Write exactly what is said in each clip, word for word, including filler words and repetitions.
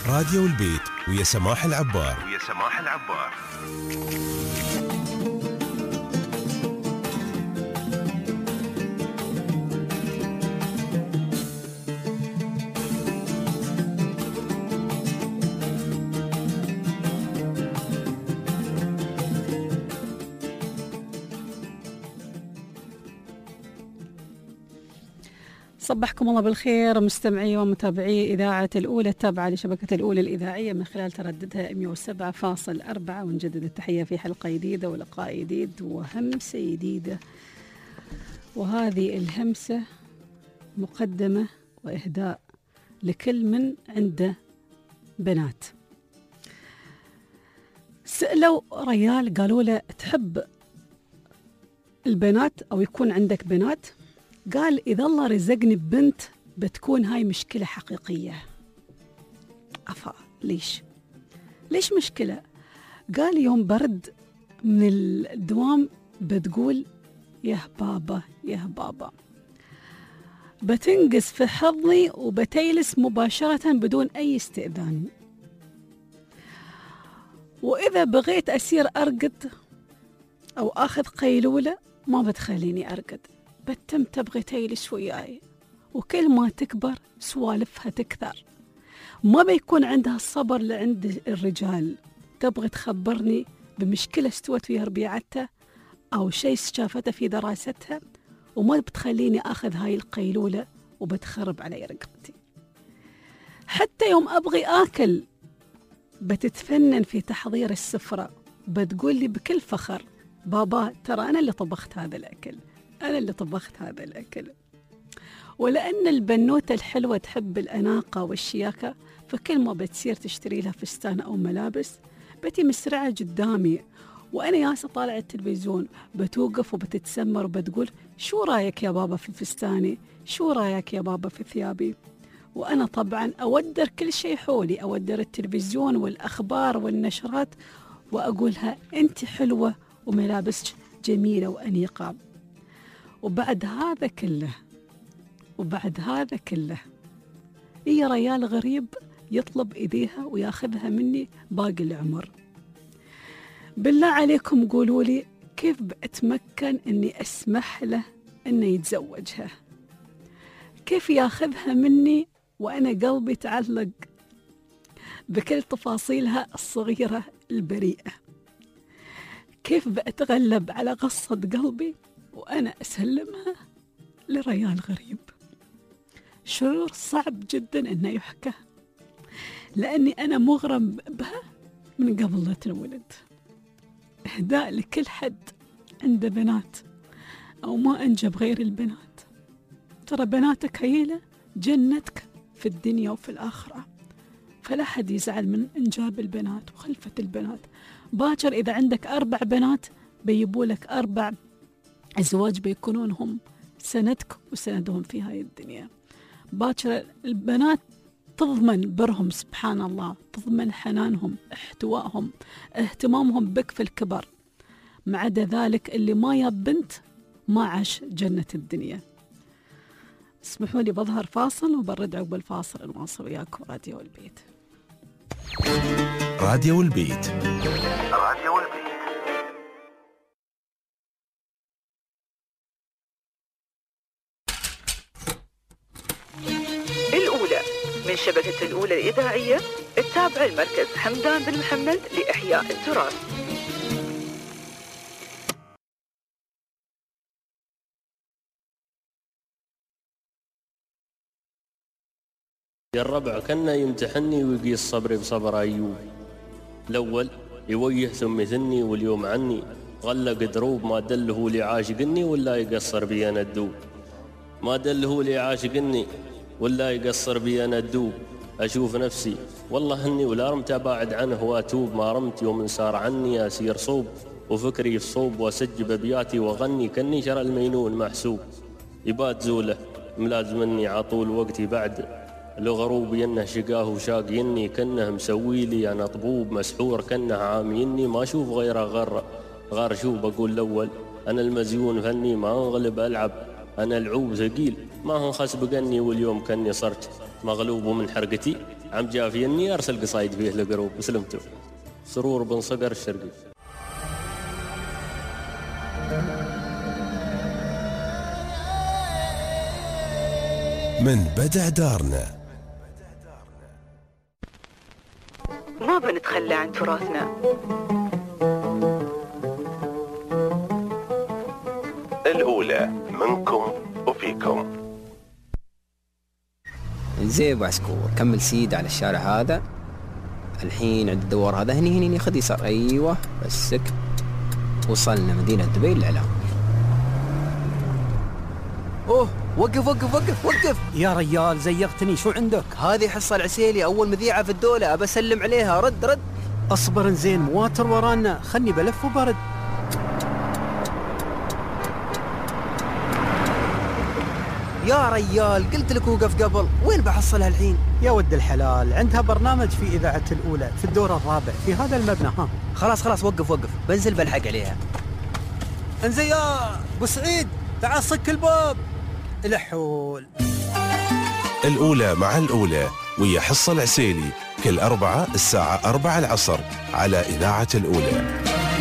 راديو البيت ويا سماح العبار ويا سماح العبار. صبحكم الله بالخير مستمعي ومتابعي إذاعة الأولى التابعة لشبكة الأولى الإذاعية من خلال ترددها مئة وسبعة فاصلة أربعة، ونجدد التحية في حلقة جديدة ولقاء جديد وهمسة جديدة. وهذه الهمسة مقدمة وإهداء لكل من عنده بنات. سألوا ريال قالوا له تحب البنات أو يكون عندك بنات؟ قال إذا الله رزقني ببنت بتكون هاي مشكلة حقيقية. أفا ليش؟ ليش مشكلة؟ قال يوم برد من الدوام بتقول يا بابا يا بابا، بتنقص في حضني وبتيلس مباشرة بدون أي استئذان، وإذا بغيت أسير أرقد أو أخذ قيلولة ما بتخليني أرقد، بتم تبغي تيلس وياي، وكل ما تكبر سوالفها تكثر، ما بيكون عندها الصبر لعند الرجال، تبغي تخبرني بمشكلة استوت ويا ربيعتها أو شيء شافته في دراستها، وما بتخليني أخذ هاي القيلولة وبتخرب علي رقبتي. حتى يوم أبغي آكل بتتفنن في تحضير السفرة، بتقول لي بكل فخر بابا ترى أنا اللي طبخت هذا الأكل، أنا اللي طبخت هذا الأكل. ولأن البنوتة الحلوة تحب الأناقة والشياكة، فكل ما بتصير تشتري لها فستان أو ملابس بتي مسرعة قدامي، وأنا ياسة طالع التلفزيون بتوقف وبتتسمر وبتقول شو رأيك يا بابا في فستاني؟ شو رأيك يا بابا في ثيابي؟ وأنا طبعا أودر كل شيء حولي، أودر التلفزيون والأخبار والنشرات، وأقولها أنت حلوة وملابسك جميلة وأنيقة. وبعد هذا كله وبعد هذا كله هي ريال غريب يطلب إيديها وياخذها مني باقي العمر. بالله عليكم قولوا لي كيف بأتمكن أني أسمح له أنه يتزوجها؟ كيف ياخذها مني وأنا قلبي تعلق بكل تفاصيلها الصغيرة البريئة؟ كيف بأتغلب على غصة قلبي وأنا أسلمها لريال غريب؟ شعور صعب جدا أنه يحكى، لأني أنا مغرم بها من قبل لا تنولد. إهداء لكل حد عنده بنات أو ما أنجب غير البنات، ترى بناتك هيلة جنتك في الدنيا وفي الآخرة، فلا حد يزعل من إنجاب البنات وخلفة البنات. باكر إذا عندك أربع بنات بيبولك أربع أزواج بيكونون هم سندك وسندهم في هاي الدنيا. باكر البنات تضمن برهم سبحان الله، تضمن حنانهم، احتوائهم، اهتمامهم بك في الكبر. ما عدا ذلك اللي ما ياب بنت ما عاش جنة الدنيا. اسمحوا لي بظهر فاصل وبرد عقب الفاصل نواصل وياكم راديو البيت. راديو البيت راديو البيت. الأولى من شبكة الأولى الإذاعية التابعة لمركز حمدان بن محمد لإحياء التراث. يا الربع كنا يمتحني ويقيس صبري بصبر أيوب، الأول يويه ثم يثني واليوم عني، غلق دروب ما دله لي عاشقني ولا يقصر بي أنا الدوب، ما دله لي عاشقني ولا يقصر بي أنا الدوب. أشوف نفسي والله هني ولا رمت أباعد عنه وأتوب، ما رمت يوم صار عني أسير صوب، وفكري في صوب وأسجب أبياتي وغني كني شرى المينون محسوب. يبات زوله ملازمني عطول وقتي بعد لو غروبي انه شقاه وشاقيني، كنه مسوي لي انا طبوب مسحور، كنه عاميني ما اشوف غيره غر غار شو بقول الاول انا المزيون فني ما انغلب العب، انا العوب ثقيل ما هنخس بقني، واليوم كني صرت مغلوب من حرقتي عم جافيني أرسل قصايد فيه القروب وسلمته. سرور بن صقر الشرقي. من بدع دارنا ما بنتخلى عن تراثنا. الأولى منكم وفيكم. زين ابو عسكور، كمل سيد على الشارع هذا. الحين عند الدوار هذا هني هني خذ يسار. ايوه بسك. وصلنا مدينة دبي للإعلام. اوه وقف وقف وقف وقف يا ريال زيغتني، شو عندك؟ هذه حصة العسيلي، أول مذيعة في الدولة، أبى أسلم عليها. رد رد. أصبر زين، مواتر ورانا، خلني بلف وبرد. يا ريال قلت لك وقف قبل، وين بحصلها الحين؟ يا ود الحلال، عندها برنامج في إذاعة الأولى في الدور الرابع في هذا المبنى. ها خلاص خلاص وقف وقف، بنزل بلحق عليها. انزين يا ابو سعيد، تعال صك الباب. الحول. الأولى مع الأولى ويا حصة العسيلي كل أربعة الساعة أربعة العصر على إذاعة الأولى.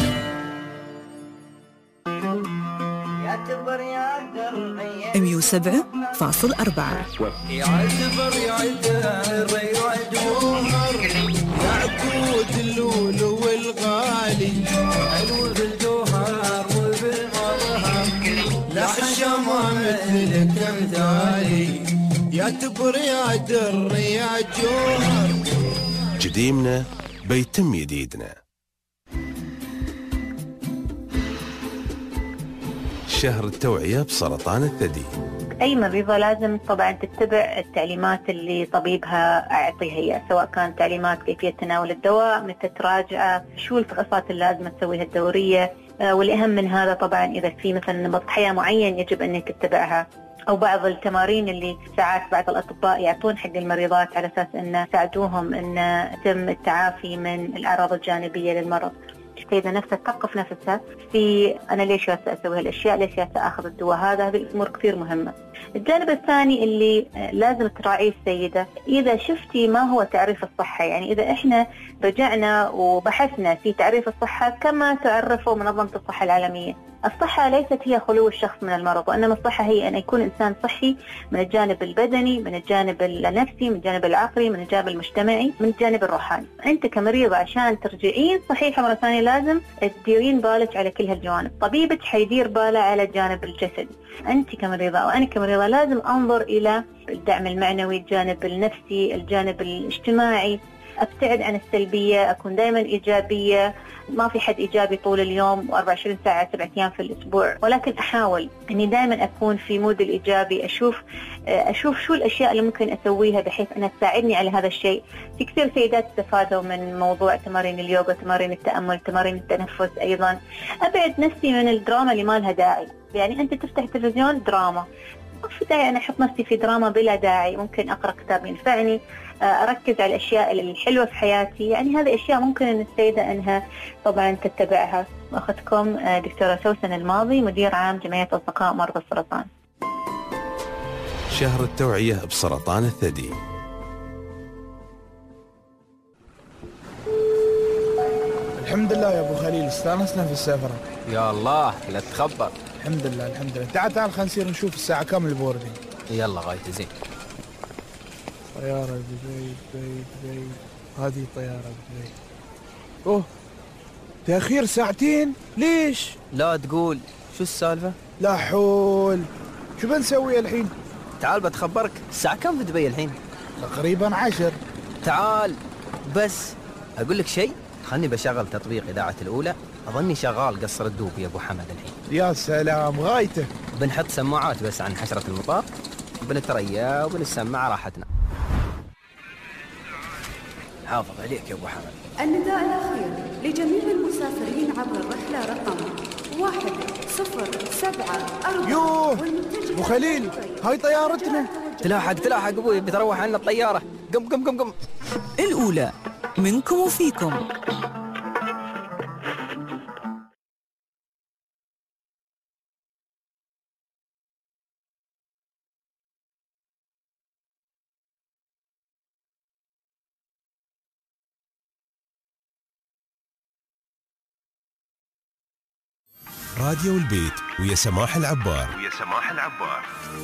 مية وسبعة فاصل أربعة. يعتبر يعتبر يعجوهر يعقود اللول والغالي حلو بالجوهر وبالمظهر لحشمه مثلك مثالي يعتبر يا در يا جوهر. جديمنا بيتم جديدنا. شهر التوعية بسرطان الثدي. أي مريضة لازم طبعا تتبع التعليمات اللي طبيبها أعطيها هي، سواء كانت تعليمات كيفية تناول الدواء، متى تراجعه، شو الفحوصات اللي لازم تسويها الدورية، والأهم من هذا طبعا إذا في مثلا نمط حياة معين يجب أنك تتبعها، أو بعض التمارين اللي ساعات بعض الأطباء يعطون حق المريضات على أساس أن يساعدوهم أن يتم التعافي من الأعراض الجانبية للمرض. السيدة نفسها تثقف نفسها في أنا ليش أسوي هالأشياء، ليش أخذ الدواء هذا، هذه الأمور كثير مهمة. الجانب الثاني اللي لازم تراعيه السيدة، إذا شفتي ما هو تعريف الصحة، يعني إذا إحنا رجعنا وبحثنا في تعريف الصحة كما تعرفه منظمة الصحة العالمية، الصحة ليست هي خلو الشخص من المرض، وإنما الصحة هي أن يكون إنسان صحي من الجانب البدني، من الجانب النفسي، من الجانب العقلي، من الجانب المجتمعي، من الجانب الروحاني. أنت كمريضة عشان ترجعين صحيحة مرة ثانية لازم تديرين بالك على كل هالجوانب. طبيبك حيدير باله على الجانب الجسدي. أنت كمريضة أو أنا كمريضة لازم أنظر إلى الدعم المعنوي، الجانب النفسي، الجانب الاجتماعي، أبتعد عن السلبية، أكون دائما إيجابية. ما في حد إيجابي طول اليوم وأربعة وعشرين ساعة سبعة أيام في الأسبوع، ولكن أحاول أني دائما أكون في مود الإيجابي، أشوف أشوف شو الأشياء اللي ممكن أسويها بحيث أنها تساعدني على هذا الشيء. في كثير سيدات استفادوا من موضوع تمارين اليوغا، تمارين التأمل، تمارين التنفس. أيضا أبعد نفسي من الدراما اللي ما لها داعي، يعني أنت تفتح تلفزيون دراما، ما في داعي أنا أحط نفسي في دراما بلا داعي. ممكن أقرأ كتاب ينفعني، أركز على الأشياء الحلوة في حياتي. يعني هذه أشياء ممكن أن السيدة أنها طبعا تتبعها. أخذكم دكتورة سوسن الماضي، مدير عام جمعية أصدقاء مرضى السرطان. شهر التوعية بسرطان الثدي. الحمد لله يا أبو خليل، استانسنا في السفرة. يا الله لا تخبر. الحمد لله الحمد لله. تعال تعال خلينا نصير نشوف الساعة كم البوردين. يلا غايته زين. طيارة دبي دبي دبي، هذه طيارة دبي. أوه تأخير ساعتين، ليش؟ لا تقول، شو السالفة؟ لا حول، شو بنسوي الحين؟ تعال بتخبرك، الساعة كم في دبي الحين؟ تقريبا عشر. تعال بس أقول لك شيء، خلني بشغل تطبيق إذاعة الأولى، أظني شغال قصر الدوب يا أبو حمد الحين. يا سلام غايته. بنحط سماعات بس عن حشرة المطار، بنتريا وبنسمع راحتنا. حافظ عليك يا أبو حمد. النداء الأخير لجميع المسافرين عبر الرحلة رقم واحد صفر سبعة أربعة. يوه أبو خليل، هاي طيارتنا. تلاحق تلاحق أبوي، بتروح عنا الطيارة. قم قم قم قم. الأولى منكم وفيكم. راديو البيت ويا سماح العبار. ويا سماح العبار.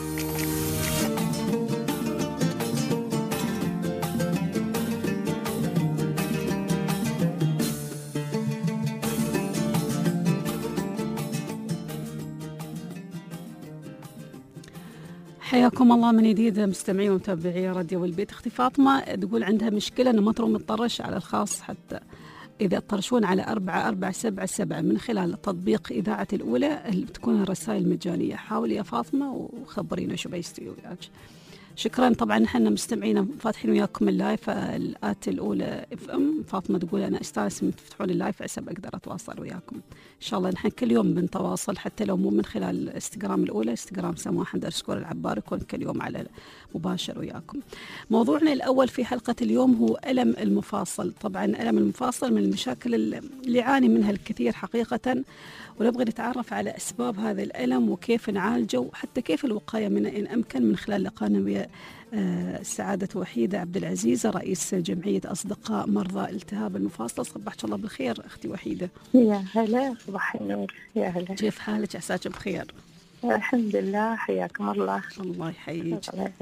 حياكم الله من جديد مستمعي ومتابعي راديو البيت. اختي فاطمه تقول عندها مشكله انه ما تروم تطرش على الخاص، حتى اذا تطرشون على أربعة أربعة سبعة سبعة من خلال تطبيق اذاعه الاولى اللي بتكون الرسائل مجانيه. حاولي يا فاطمه وخبرينا شو بيستوي وياك. شكرا. طبعا احنا مستمعين فاتحين وياكم اللايف الات الاولى اف ام. فاطمه تقول انا استانس من تفتحون اللايف عسى اقدر اتواصل وياكم. ان شاء الله نحن كل يوم بنتواصل، حتى لو مو من خلال انستغرام الاولى، انستغرام سماح اندرسكور العبار، يكون كل يوم على مباشر وياكم. موضوعنا الاول في حلقه اليوم هو الم المفاصل. طبعا الم المفاصل من المشاكل اللي يعاني منها الكثير حقيقه، ونبغى نتعرف على اسباب هذا الالم وكيف نعالجه، وحتى كيف الوقايه منه ان امكن، من خلال لقاءنا ويا سعادة وحيدة عبد العزيز، رئيس جمعية أصدقاء مرضى التهاب المفاصل. صبحك الله بالخير أختي وحيدة. يا هلا، صباح النور. يا هلا، كيف حالك؟ عساك بخير؟ الحمد لله، حياكم الله. الله يحييك.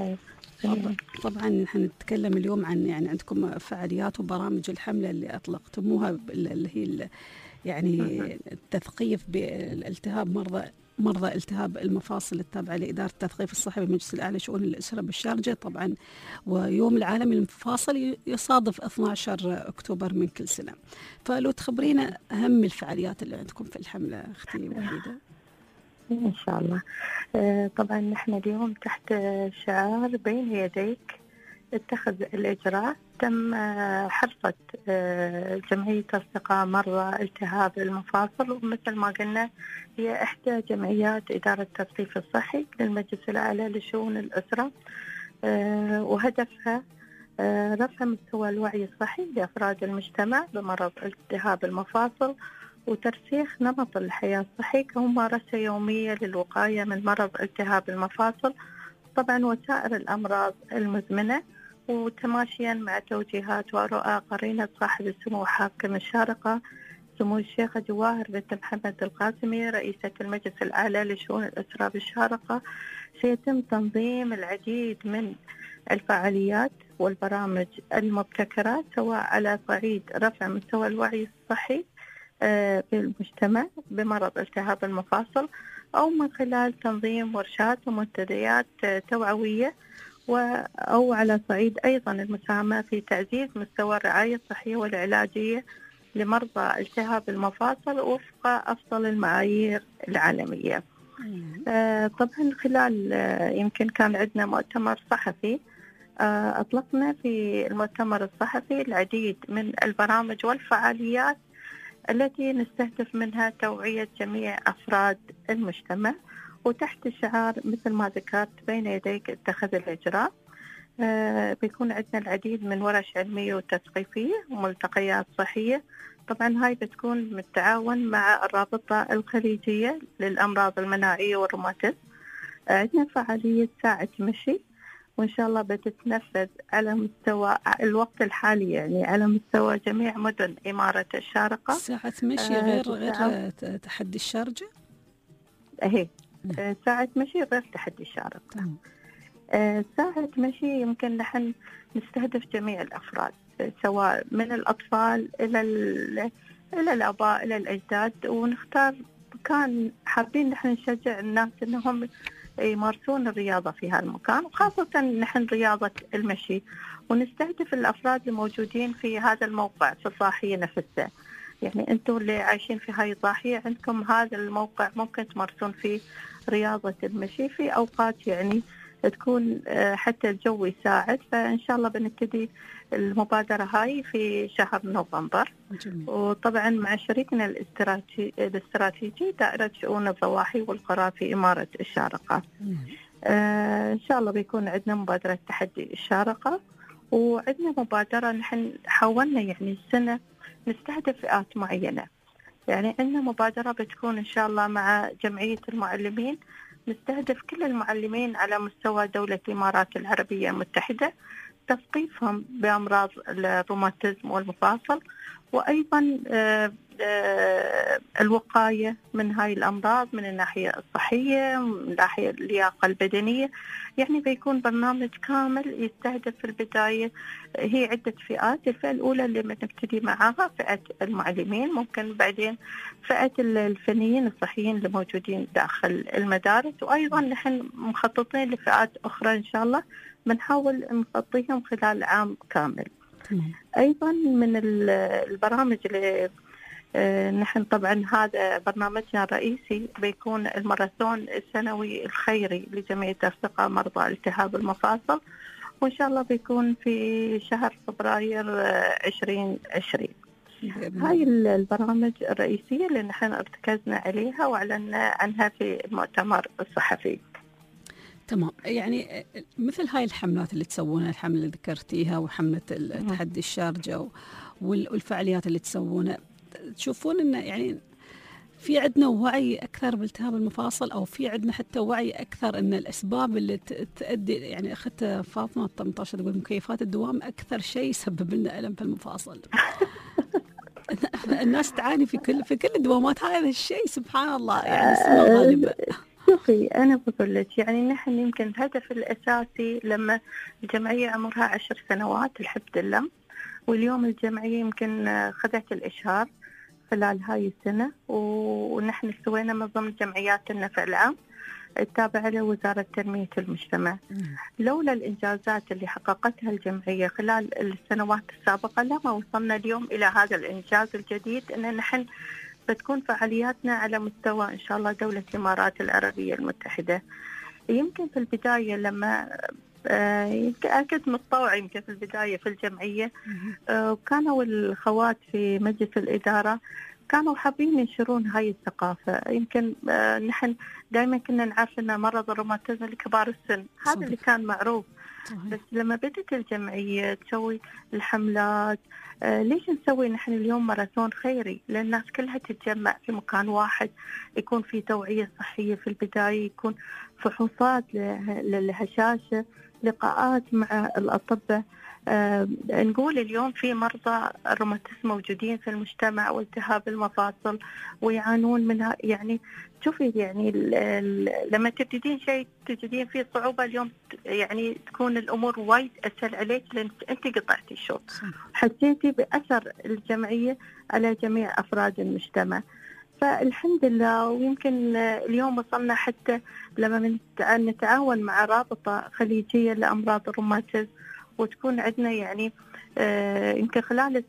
طبعا نحن نتكلم اليوم عن يعني عندكم فعاليات وبرامج الحملة اللي أطلقتموها، اللي هي يعني التثقيف بالالتهاب مرضى مرضى التهاب المفاصل التابعة لإدارة التثقيف الصحي بالمجلس الأعلى لشؤون الأسرة بالشارجة طبعا. ويوم العالمي للمفاصل يصادف اثني عشر أكتوبر من كل سنة. فلو تخبرينا أهم الفعاليات اللي عندكم في الحملة أختي وحيدة. إن شاء الله. طبعا نحن اليوم تحت شعار بين يديك اتخذ الإجراء. تم حرصة جمعية أصدقاء مرضى التهاب المفاصل، ومثل ما قلنا هي إحدى جمعيات إدارة التثقيف الصحي للمجلس الأعلى لشؤون الأسرة، وهدفها رفع مستوى الوعي الصحي لأفراد المجتمع بمرض التهاب المفاصل، وترسيخ نمط الحياة الصحي كممارسة يومية للوقاية من مرض التهاب المفاصل طبعا وسائر الأمراض المزمنة، وتماشيا مع توجيهات ورؤى قرينة صاحب السمو حاكم الشارقة سمو الشيخة جواهر بنت محمد القاسمي رئيسة المجلس الأعلى لشؤون الأسرة بالشارقة. سيتم تنظيم العديد من الفعاليات والبرامج المبتكرة، سواء على صعيد رفع مستوى الوعي الصحي بالمجتمع بمرض التهاب المفاصل، أو من خلال تنظيم ورشات ومنتديات توعوية، أو على صعيد أيضا المساهمة في تعزيز مستوى الرعاية الصحية والعلاجية لمرضى التهاب المفاصل وفق أفضل المعايير العالمية. آه طبعا خلال آه يمكن كان عندنا مؤتمر صحفي، آه أطلقنا في المؤتمر الصحفي العديد من البرامج والفعاليات التي نستهدف منها توعية جميع أفراد المجتمع، وتحت شعار مثل ما ذكرت بين يديك اتخذ الإجراء. آه بيكون عندنا العديد من ورش علمية وتثقيفية وملتقيات صحية. طبعا هاي بتكون بالتعاون مع الرابطة الخليجية للأمراض المناعية والروماتيزم. آه عندنا فعالية ساعة مشي، وإن شاء الله بتتنفذ على مستوى الوقت الحالي، يعني على مستوى جميع مدن إمارة الشارقة. ساعة مشي آه غير غير تحدي الشارجة؟ هي آه ساعة مشي غير تحدي الشارقة. آه ساعة مشي يمكن نحن نستهدف جميع الأفراد، سواء من الأطفال إلى إلى الآباء إلى الأجداد، ونختار كان حابين نحن نشجع الناس إنهم يمارسون الرياضة في هذا المكان، وخاصة نحن رياضة المشي، ونستهدف الأفراد الموجودين في هذا الموقع في الضاحية نفسها. يعني أنتم اللي عايشين في هاي الضاحية عندكم هذا الموقع ممكن تمارسون فيه رياضة المشي في أوقات يعني تكون حتى الجو يساعد. فإن شاء الله بنبتدي المبادرة هاي في شهر نوفمبر، وطبعا مع شريكنا الاستراتيجي دائرة شؤون الضواحي والقرى في إمارة الشارقة. آه إن شاء الله بيكون عندنا مبادرة تحدي الشارقة، وعندنا مبادرة نحن حاولنا يعني السنة نستهدف فئات معينة. يعني عندنا مبادرة بتكون إن شاء الله مع جمعية المعلمين، نستهدف كل المعلمين على مستوى دولة الإمارات العربية المتحدة، تثقيفهم بأمراض الروماتيزم والمفاصل، وأيضا الوقاية من هاي الأمراض من الناحية الصحية، من الناحية اللياقة البدنية. يعني بيكون برنامج كامل يستهدف في البداية هي عدة فئات. الفئة الأولى اللي بنبتدي معاها فئة المعلمين، ممكن بعدين فئة الفنيين الصحيين اللي موجودين داخل المدارس، وأيضا نحن مخططين لفئات أخرى إن شاء الله بنحاول نغطيهم خلال عام كامل. أيضا من البرامج اللي آه نحن طبعا هذا برنامجنا الرئيسي بيكون الماراثون السنوي الخيري لجمعية ارتقاء مرضى التهاب المفاصل، وإن شاء الله بيكون في شهر فبراير عشرين عشرين. هاي البرامج الرئيسية اللي نحن ارتكزنا عليها وأعلنا عنها في المؤتمر الصحفي. تمام. يعني مثل هاي الحملات اللي تسوونها، الحملة اللي ذكرتيها وحملة التحدي الشارجة والفعاليات اللي تسوونها، تشوفون إنه يعني في عندنا وعي أكثر بالتهاب المفاصل، أو في عندنا حتى وعي أكثر إن الأسباب اللي تؤدي، يعني أخت فاطمة ثمانية عشر تقول مكيفات الدوام أكثر شيء يسبب لنا ألم في المفاصل. الناس تعاني في كل في كل الدوامات، هذا الشيء سبحان الله يعني سنة غالبة. شوفي أنا بقول لك يعني نحن يمكن الهدف الأساسي لما الجمعية عمرها عشر سنوات الحمد لله، واليوم الجمعية يمكن خذت الإشهار خلال هاي السنة، ونحن سوينا من ضمن جمعيات النفع العام التابعة لوزارة تنمية المجتمع. لولا الإنجازات اللي حققتها الجمعية خلال السنوات السابقة لما وصلنا اليوم إلى هذا الإنجاز الجديد، أن نحن بتكون فعالياتنا على مستوى إن شاء الله دولة الإمارات العربية المتحدة. يمكن في البداية لما آه يمكن أكد متطوع يمكن في البداية في الجمعية، آه وكانوا الخوات في مجلس الإدارة كانوا حابين ينشرون هاي الثقافة. يمكن آه نحن دائما كنا نعرف أن مرض الروماتيزم لكبار السن، هذا صدق. اللي كان معروف. صحيح. بس لما بدت الجمعية تسوي الحملات، آه ليش نسوي نحن اليوم ماراثون خيري؟ لأن الناس كلها تتجمع في مكان واحد، يكون في توعية صحية في البداية، يكون فحوصات للهشاشة، لقاءات مع الأطباء. آه نقول اليوم في مرضى الروماتيزم موجودين في المجتمع والتهاب المفاصل ويعانون منها. يعني شوفي يعني لما تبتدين شيء تجدين فيه صعوبة، اليوم يعني تكون الأمور وايد أسهل عليك لأن أنت قطعتي الشوط، حسيتي بأثر الجمعية على جميع أفراد المجتمع. فالحمد لله. ويمكن اليوم وصلنا حتى لما نتعاون مع رابطة خليجية لأمراض الروماتيزم، وتكون عندنا يعني آه يمكن خلال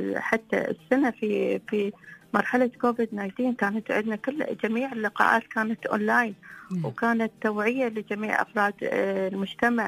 حتى السنة في في مرحلة كوفيد تسعة عشر كانت عندنا كل جميع اللقاءات كانت أونلاين، وكانت توعية لجميع أفراد آه المجتمع،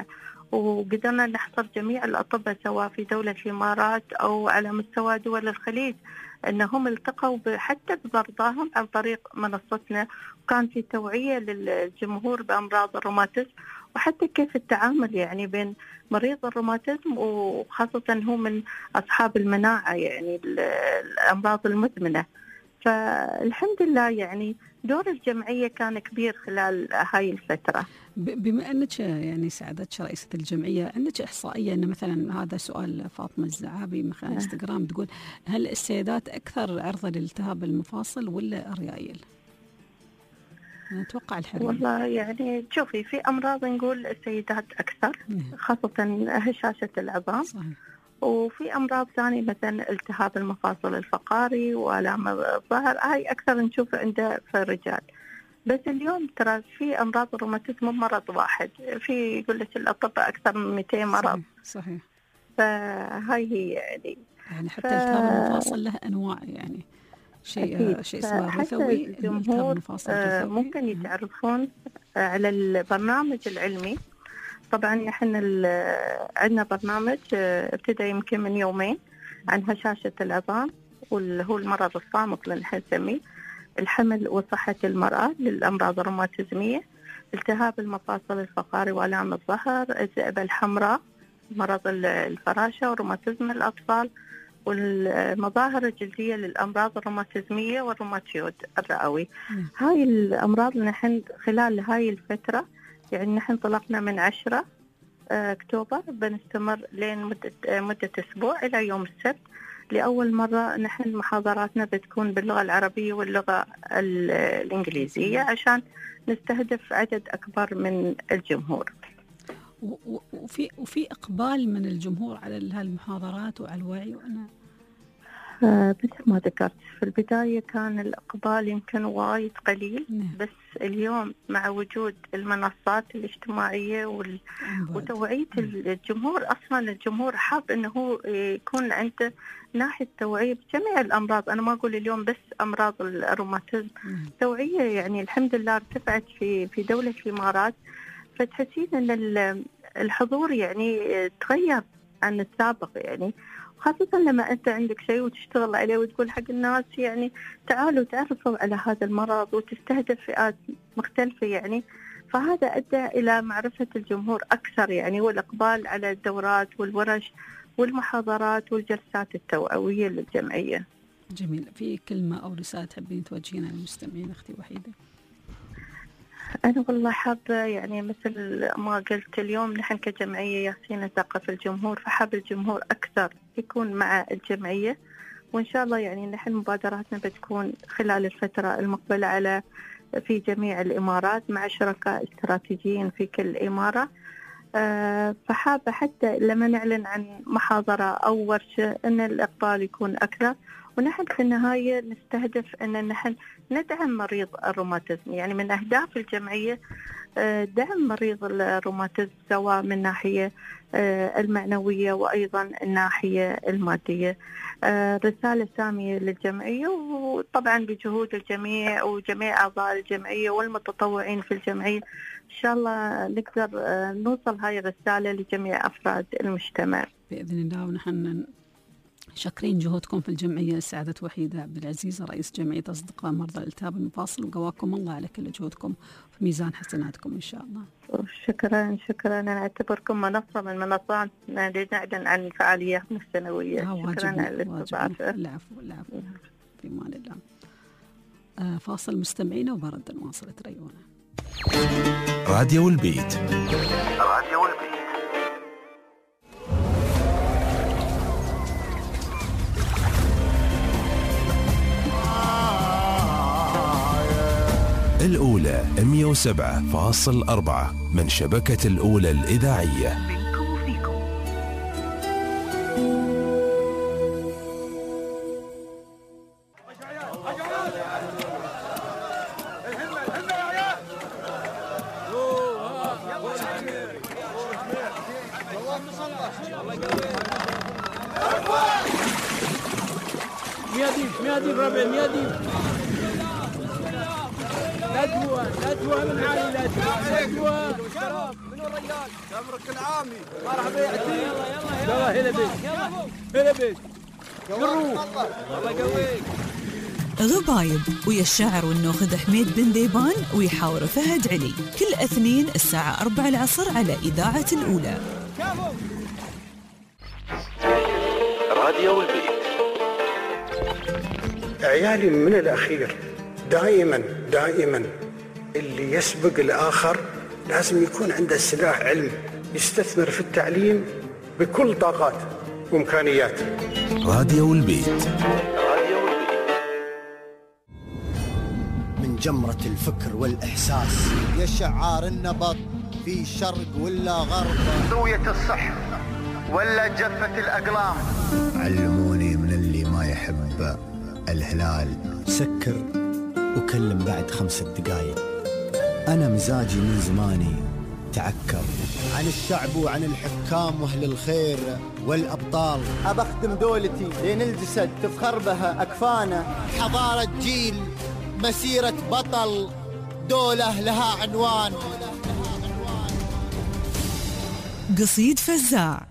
وقدرنا نحصر جميع الأطباء سواء في دولة الإمارات أو على مستوى دول الخليج أنهم التقوا حتى بمرضاهم عن طريق منصتنا، وكان في توعية للجمهور بأمراض الروماتيزم وحتى كيف التعامل يعني بين مريض الروماتيزم وخاصة هو من أصحاب المناعة يعني الأمراض المزمنة. فالحمد لله يعني دور الجمعية كان كبير خلال هاي الفترة. بما أنك يعني سعادتك رئيسة الجمعية، عندك إحصائية أن مثلا هذا سؤال فاطمة الزعابي من خلال انستغرام تقول هل السيدات أكثر عرضة لالتهاب المفاصل ولا الريايل؟ أنا أتوقع الحريم. والله يعني شوفي في أمراض نقول السيدات أكثر، خاصة هشاشة العظام. صحيح. وفي أمراض ثانية مثلا التهاب المفاصل الفقاري وآلام الظهر، هاي أكثر نشوف عنده في الرجال. بس اليوم ترى في أمراض الروماتيزم مو مرض واحد، في يقول لك الأطباء أكثر من مئتين مرض. صحيح. فهاي هي يعني يعني حتى ف... التهاب المفاصل له أنواع يعني شيء شيء اسمه رثوي. الجمهور ممكن يتعرفون على البرنامج العلمي. طبعا نحن عندنا برنامج ابتدى يمكن من يومين عن هشاشة العظام، واللي هو المرض الصامت اللي نحن نسميه، الحمل وصحة المرأة للأمراض الروماتيزمية، التهاب المفاصل الفقاري وآلام الظهر، الذئبة الحمراء، مرض الفراشة وروماتيزم الأطفال، والمظاهر الجلدية للأمراض الروماتيزمية والروماتيود الرئوي. هاي الأمراض نحن خلال هاي الفترة يعني نحن انطلقنا من عشرة أكتوبر بنستمر لين مدة مدة أسبوع إلى يوم السبت. لأول مرة نحن محاضراتنا بتكون باللغة العربية واللغة الإنجليزية عشان نستهدف عدد أكبر من الجمهور. وفي وفي إقبال من الجمهور على هالمحاضرات وعلى الوعي. وأنا آه مثل ما ذكرت في البداية كان الإقبال يمكن وايد قليل، بس اليوم مع وجود المنصات الاجتماعية وال... وتوعية الجمهور، أصلا الجمهور حاب أنه يكون عنده ناحية توعية بجميع الأمراض. أنا ما أقول اليوم بس أمراض الروماتيزم، توعية يعني الحمد لله ارتفعت في في دولة الإمارات، فتحسين أن الحضور يعني تغير عن السابق، يعني خاصة لما أنت عندك شيء وتشتغل عليه وتقول حق الناس يعني تعالوا تعرفوا على هذا المرض وتستهدف فئات مختلفة يعني. فهذا أدى إلى معرفة الجمهور أكثر يعني، والإقبال على الدورات والورش والمحاضرات والجلسات التوعوية للجمعية. جميل. في كلمة أو رسالة تحبين توجهينها للمستمعين أختي وحيدة؟ أنا والله حابة يعني مثل ما قلت اليوم نحن كجمعية ياسين ثقافة الجمهور، فحاب الجمهور أكثر يكون مع الجمعية، وإن شاء الله يعني نحن مبادراتنا بتكون خلال الفترة المقبلة على في جميع الإمارات مع شركاء استراتيجيين في كل إمارة. أه فحابة حتى لما نعلن عن محاضرة أو ورشة أن الإقبال يكون أكثر، ونحن في النهاية نستهدف أن نحن ندعم مريض الروماتيزم. يعني من أهداف الجمعية دعم مريض الروماتيزم سواء من ناحية المعنوية وأيضا الناحية المادية. رسالة سامية للجمعية، وطبعا بجهود الجميع وجميع أعضاء الجمعية والمتطوعين في الجمعية إن شاء الله نقدر نوصل هاي الرسالة لجميع أفراد المجتمع بإذن الله. ونحن شاكرين جهودكم في الجمعية. سعادة وحيدة عبد العزيز رئيس جمعية أصدقاء مرضى الالتهاب المفاصل، وقواكم الله على كل جهودكم في ميزان حسناتكم إن شاء الله. شكرا شكرا. أنا أعتبركم منصة من منصات نعلن عن فعالياتنا السنوية. شكرا على الاستضافة. العفو العفو في أمان الله. آه فاصل مستمعينا وبرد نواصل تريونا. راديو البيت. راديو البيت. الأولى مئة وسبعة فاصل أربعة من شبكة الأولى الإذاعية. ميادين ميادين ربع ميادين لا تهوى لا تهوى من عالي لا تهوى من الرجال تمرك العامي مرحبا يا عتيق. يلا يلا هلا بيك هلا بيك قروه الله يقويك. غبايب ويا الشاعر والنوخذ حميد بن ذيبان ويحاور فهد علي كل اثنين الساعة أربعة العصر على إذاعة الأولى. راديو البيت. عيالي من الأخير دائما دائما اللي يسبق الآخر لازم يكون عنده سلاح علم، يستثمر في التعليم بكل طاقات وإمكانيات. راديو البيت. راديو البيت. من جمرة الفكر والإحساس يا شعار النبض في شرق ولا غرب، زاوية الصح ولا جفة الأقلام. علموني من اللي ما يحب الهلال سكر وكلم بعد خمسة دقايق. أنا مزاجي من زماني تعكر عن الشعب وعن الحكام وأهل الخير والأبطال. أبخدم دولتي لين الجسد تفخر بها أكفانا. حضارة جيل مسيرة بطل دولة لها عنوان. قصيد فزاع.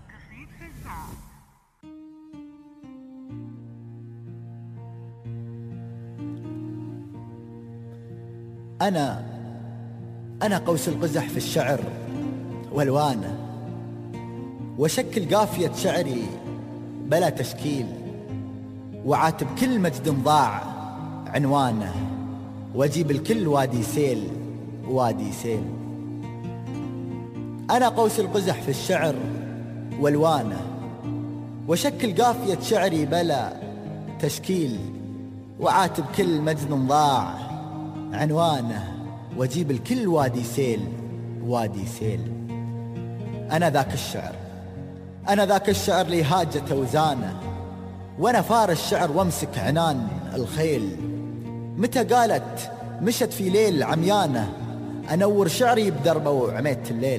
أنا أنا قوس القزح في الشعر والوانه، وشكل قافية شعري بلا تشكيل، وعاتب كل مجد ضاع عنوانه، واجيب الكل وادي سيل وادي سيل. أنا قوس القزح في الشعر والوانه، وشكل قافية شعري بلا تشكيل، وعاتب كل مجنون ضاع عنوانه، واجيب الكل وادي سيل وادي سيل. أنا ذاك الشعر، أنا ذاك الشعر لي هاجة وزانه، وأنا فار الشعر وامسك عنان الخيل. متى قالت مشت في ليل عميانه، أنور شعري بدربه وعميت الليل.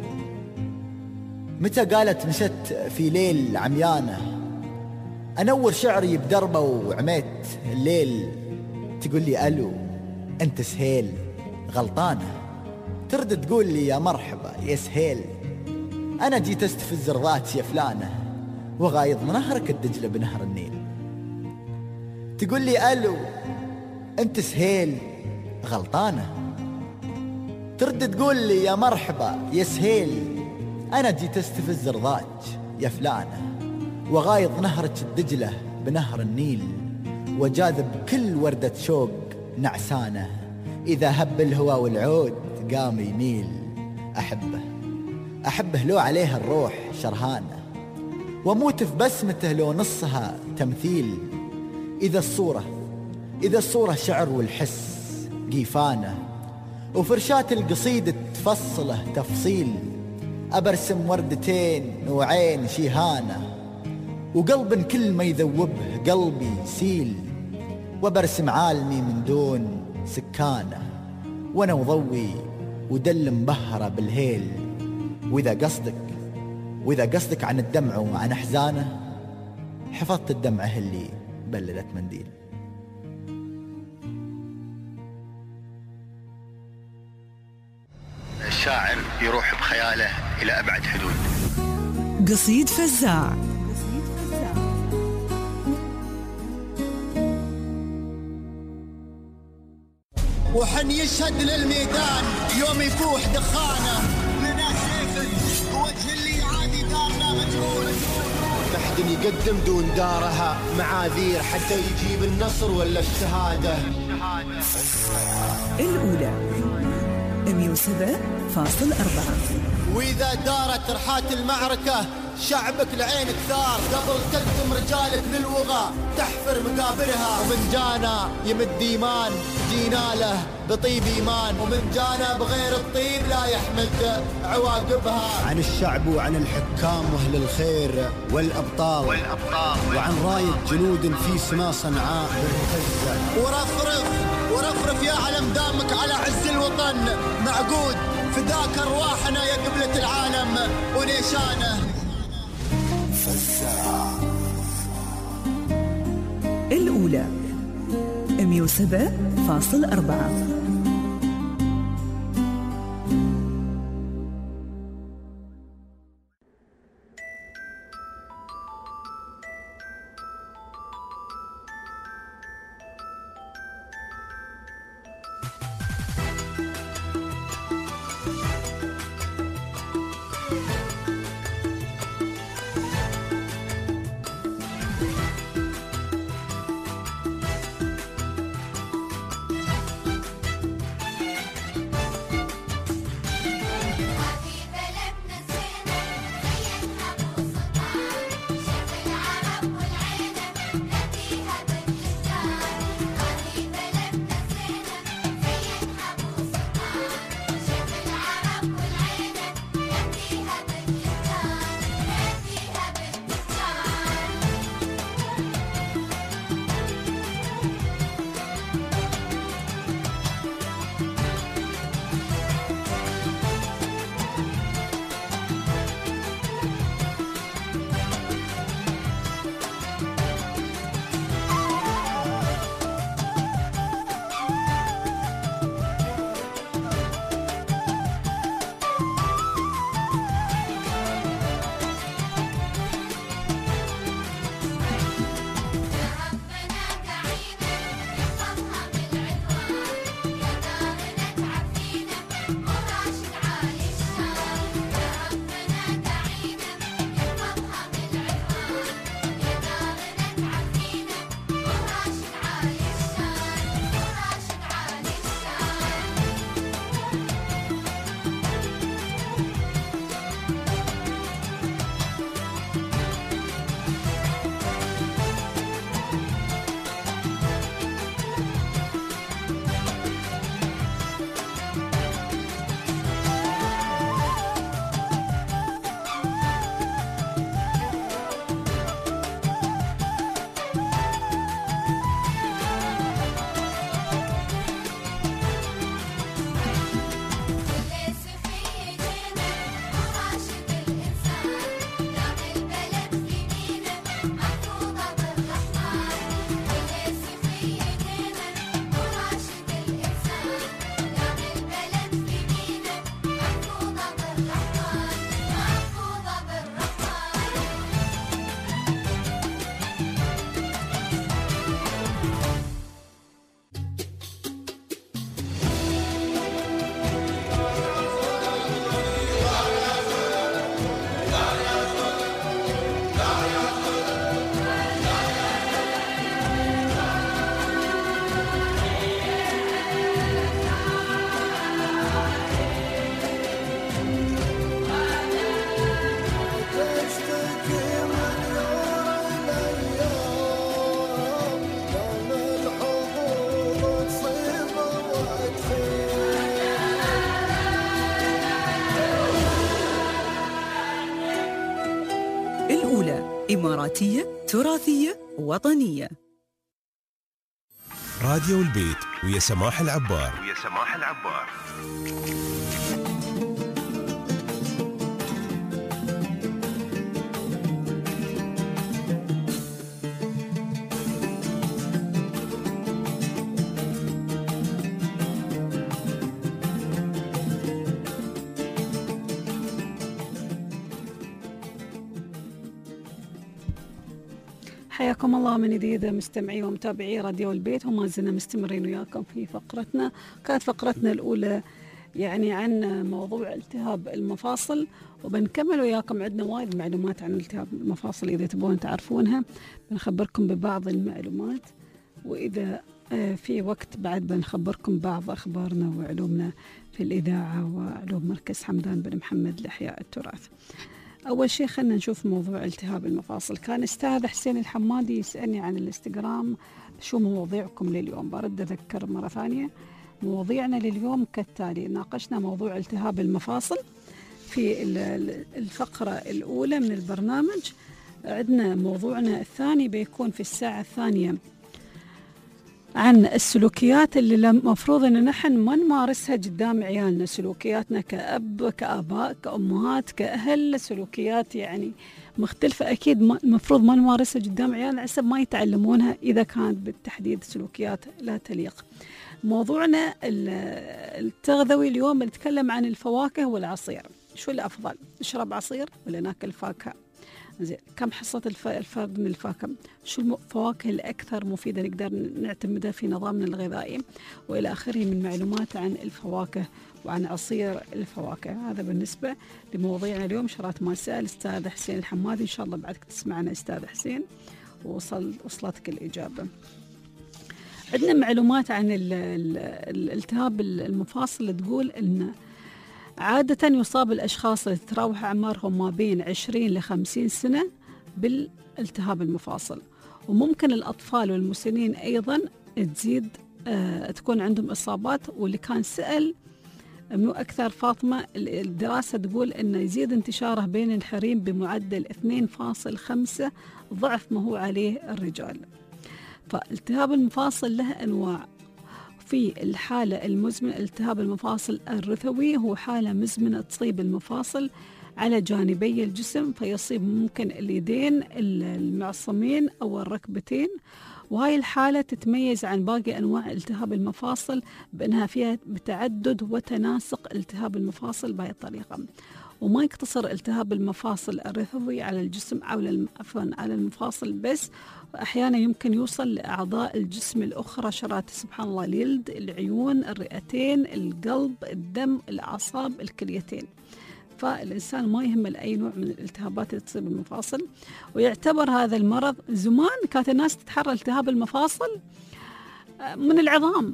متى قالت مشت في ليل عميانه، أنور شعري بدربه وعميت الليل. تقول لي ألو أنت سهيل، غلطانة. ترد تقول لي يا مرحبا يا سهيل، أنا جيت استفز رضاتي يا فلانة، وغايض نهرك الدجلة بنهر النيل. تقول لي ألو أنت سهيل، غلطانة. ترد تقول لي يا مرحبا يا سهيل، أنا جيت استفز رضاك يا فلانة، وغايض نهرك الدجلة بنهر النيل، وجاذب كل وردة شوق نعسانة، إذا هب الهوى والعود قام يميل. أحبه أحبه لو عليه الروح شرهانة، وموت في بسمته لو نصها تمثيل. إذا الصورة إذا الصورة شعر والحس قيفانة، وفرشات القصيدة تفصله تفصيل. أبرسم وردتين نوعين شيهانة، وقلب كل ما يذوبه قلبي سيل. وبرسم عالمي من دون سكانة، وانا وضوي ودل مبهرة بالهيل. واذا قصدك واذا قصدك عن الدمع وعن احزانه، حفظت الدمعة اللي بللت منديل. الشاعر يروح بخياله إلى أبعد حدود. قصيد فزاع. وحن يشهد للميدان يوم يفوح دخانه، لنا سيف وجه اللي عادي دارنا مجهول. تحد يقدم دون دارها معاذير حتى يجيب النصر ولا الشهادة. الأولى مية وسبعة فاصل أربعة. وإذا دارت رحات المعركة شعبك لعينك ثار، قبل تقدم رجالك للوغى تحفر مقابرها. ومن جانا يمد إيمان جينا له بطيب إيمان، ومن جانا بغير الطيب لا يحمد عواقبها. عن الشعب وعن الحكام وأهل الخير والأبطال, والأبطال وعن راية جنود في سما صنعاء بالمفزة. ورفرف ورفرف يا علم دامك على عز الوطن معقود، فداك أرواحنا يا قبلة العالم ونيشانه. الأولى مية وسبعة فاصل أربعة. إماراتية، تراثية، وطنية. راديو البيت ويا سماح العبار. ويا سماح العبار. حياكم الله من جديد مستمعي ومتابعي راديو البيت، وما زلنا مستمرين وياكم في فقرتنا. كانت فقرتنا الأولى يعني عن موضوع التهاب المفاصل، وبنكمل وياكم. عندنا وايد معلومات عن التهاب المفاصل إذا تبون تعرفونها بنخبركم ببعض المعلومات، وإذا في وقت بعد بنخبركم بعض أخبارنا وعلومنا في الإذاعة وعلوم مركز حمدان بن محمد لإحياء التراث. أول شيء خلنا نشوف موضوع التهاب المفاصل. كان أستاذ حسين الحمادي يسألني عن الانستغرام شو مواضيعكم لليوم. برد أذكر مرة ثانية مواضيعنا لليوم كالتالي. ناقشنا موضوع التهاب المفاصل في الفقرة الأولى من البرنامج. عندنا موضوعنا الثاني بيكون في الساعة الثانية عن السلوكيات اللي المفروض أن نحن ما نمارسها قدام عيالنا، سلوكياتنا كأب كأباء كأمهات كأهل، سلوكيات يعني مختلفة أكيد المفروض ما نمارسها قدام عيالنا حسب ما يتعلمونها إذا كانت بالتحديد سلوكيات لا تليق. موضوعنا التغذوي اليوم نتكلم عن الفواكه والعصير. شو الأفضل، نشرب عصير ولا ناكل فاكهة؟ زين، كم حصة الفرد من الفاكهة؟ شو الفواكه الأكثر مفيدة نقدر نعتمدها في نظامنا الغذائي؟ وإلى آخره من معلومات عن الفواكه وعن عصير الفواكه. هذا بالنسبة لمواضيعنا اليوم. شرات ما سأل أستاذ حسين الحمادي، إن شاء الله بعدك تسمعنا أستاذ حسين ووصل وصلتك الإجابة. عندنا معلومات عن الالتهاب المفاصل تقول إن عادة يصاب الأشخاص اللي تتراوح أعمارهم ما بين عشرين لخمسين سنة بالالتهاب المفاصل، وممكن الأطفال والمسنين أيضا تزيد آه تكون عندهم إصابات. واللي كان سأل منو أكثر فاطمة، الدراسة تقول أنه يزيد انتشاره بين الحريم بمعدل اثنين فاصلة خمسة ضعف ما هو عليه الرجال. فالتهاب المفاصل له أنواع. في الحالة المزمنة التهاب المفاصل الرثوي هو حالة مزمنة تصيب المفاصل على جانبي الجسم، فيصيب ممكن اليدين المعصمين أو الركبتين. وهاي الحالة تتميز عن باقي أنواع التهاب المفاصل بأنها فيها بتعدد وتناسق التهاب المفاصل بهاي الطريقة. وما يقتصر التهاب المفاصل الرثوي على الجسم أو على المفاصل بس، وأحيانا يمكن يوصل لأعضاء الجسم الأخرى شرات سبحان الله، اليد، العيون، الرئتين، القلب، الدم، الأعصاب، الكليتين. فالإنسان ما يهم أي نوع من الالتهابات اللي تصيب المفاصل. ويعتبر هذا المرض، زمان كانت الناس تتحرى التهاب المفاصل من العظام،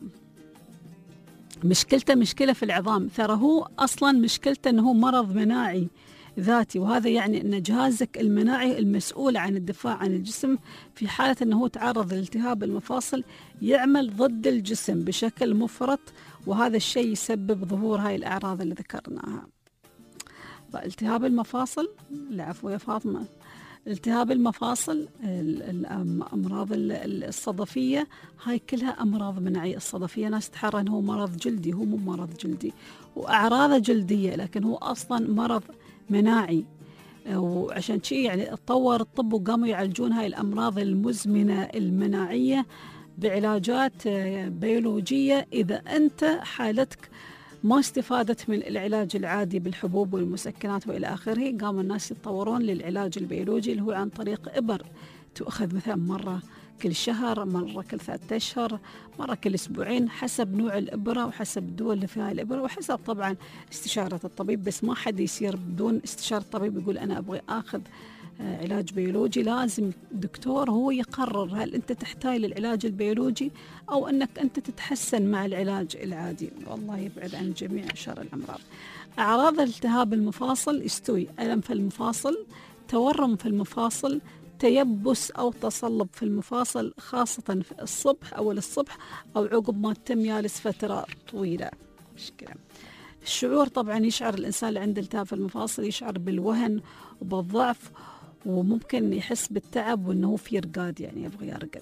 مشكلته مشكلة في العظام. ترى هو أصلا مشكلته أنه مرض مناعي ذاتي، وهذا يعني أن جهازك المناعي المسؤول عن الدفاع عن الجسم في حالة أنه تعرض لالتهاب المفاصل يعمل ضد الجسم بشكل مفرط، وهذا الشيء يسبب ظهور هاي الأعراض اللي ذكرناها. فالتهاب المفاصل، العفو يا فاطمة، التهاب المفاصل، الأمراض الصدفية، هاي كلها أمراض مناعية. الصدفية ناس تحرى أنه مرض جلدي، هو مو مرض جلدي، وأعراضه جلدية لكن هو أصلا مرض مناعي. وعشان شيء يعني تطور الطب وقاموا يعالجون هاي الأمراض المزمنة المناعية بعلاجات بيولوجية. إذا أنت حالتك ما استفادت من العلاج العادي بالحبوب والمسكنات وإلى آخره، قاموا الناس يتطورون للعلاج البيولوجي اللي هو عن طريق إبر تؤخذ مثلا مرة كل شهر، مرة كل ثلاثة أشهر، مرة كل أسبوعين، حسب نوع الإبرة وحسب الدول اللي فيها الإبرة وحسب طبعا استشارة الطبيب. بس ما حد يصير بدون استشارة الطبيب يقول أنا أبغى أخذ علاج بيولوجي. لازم دكتور هو يقرر هل أنت تحتاج للعلاج البيولوجي أو أنك أنت تتحسن مع العلاج العادي. والله يبعد عن جميع شر الأمراض. أعراض التهاب المفاصل يستوي ألم في المفاصل، تورم في المفاصل، تيبس أو تصلب في المفاصل خاصة في الصبح أول الصبح أو عقب ما تم جالس فترة طويلة. مشكلة. الشعور طبعا يشعر الإنسان اللي عنده التهاب في المفاصل يشعر بالوهن وبالضعف وممكن يحس بالتعب وأنه في رقاد، يعني يبغى يرقد.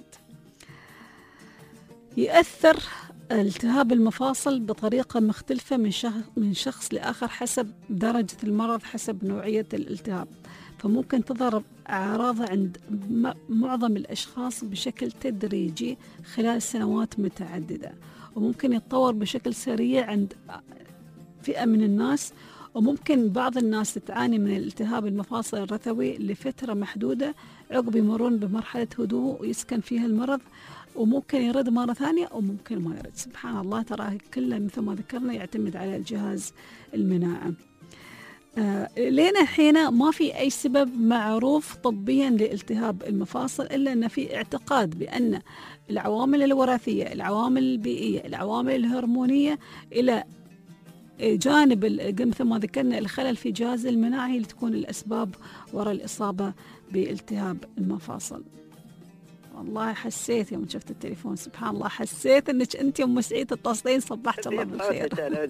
يأثر التهاب المفاصل بطريقة مختلفة من شخص من شخص لآخر حسب درجة المرض، حسب نوعية الالتهاب. فممكن تظهر أعراضها عند معظم الأشخاص بشكل تدريجي خلال سنوات متعددة، وممكن يتطور بشكل سريع عند فئة من الناس، وممكن بعض الناس تعاني من التهاب المفاصل الرثوي لفترة محدودة عقب يمرون بمرحلة هدوء ويسكن فيها المرض، وممكن يرد مرة ثانية وممكن ما يرد. سبحان الله، ترى كله مثل ما ذكرنا يعتمد على الجهاز المناعة. آه لين حين ما في أي سبب معروف طبيا لالتهاب المفاصل، إلا أن في اعتقاد بأن العوامل الوراثية، العوامل البيئية، العوامل الهرمونية إلى جانب مثل ما ذكرنا الخلل في جهاز المناعة هي اللي تكون الأسباب وراء الإصابة بالتهاب المفاصل. والله حسيت يوم شفت التليفون، سبحان الله، حسيت انك انت ام سعيد تتصلين. صبحت الله بالخير.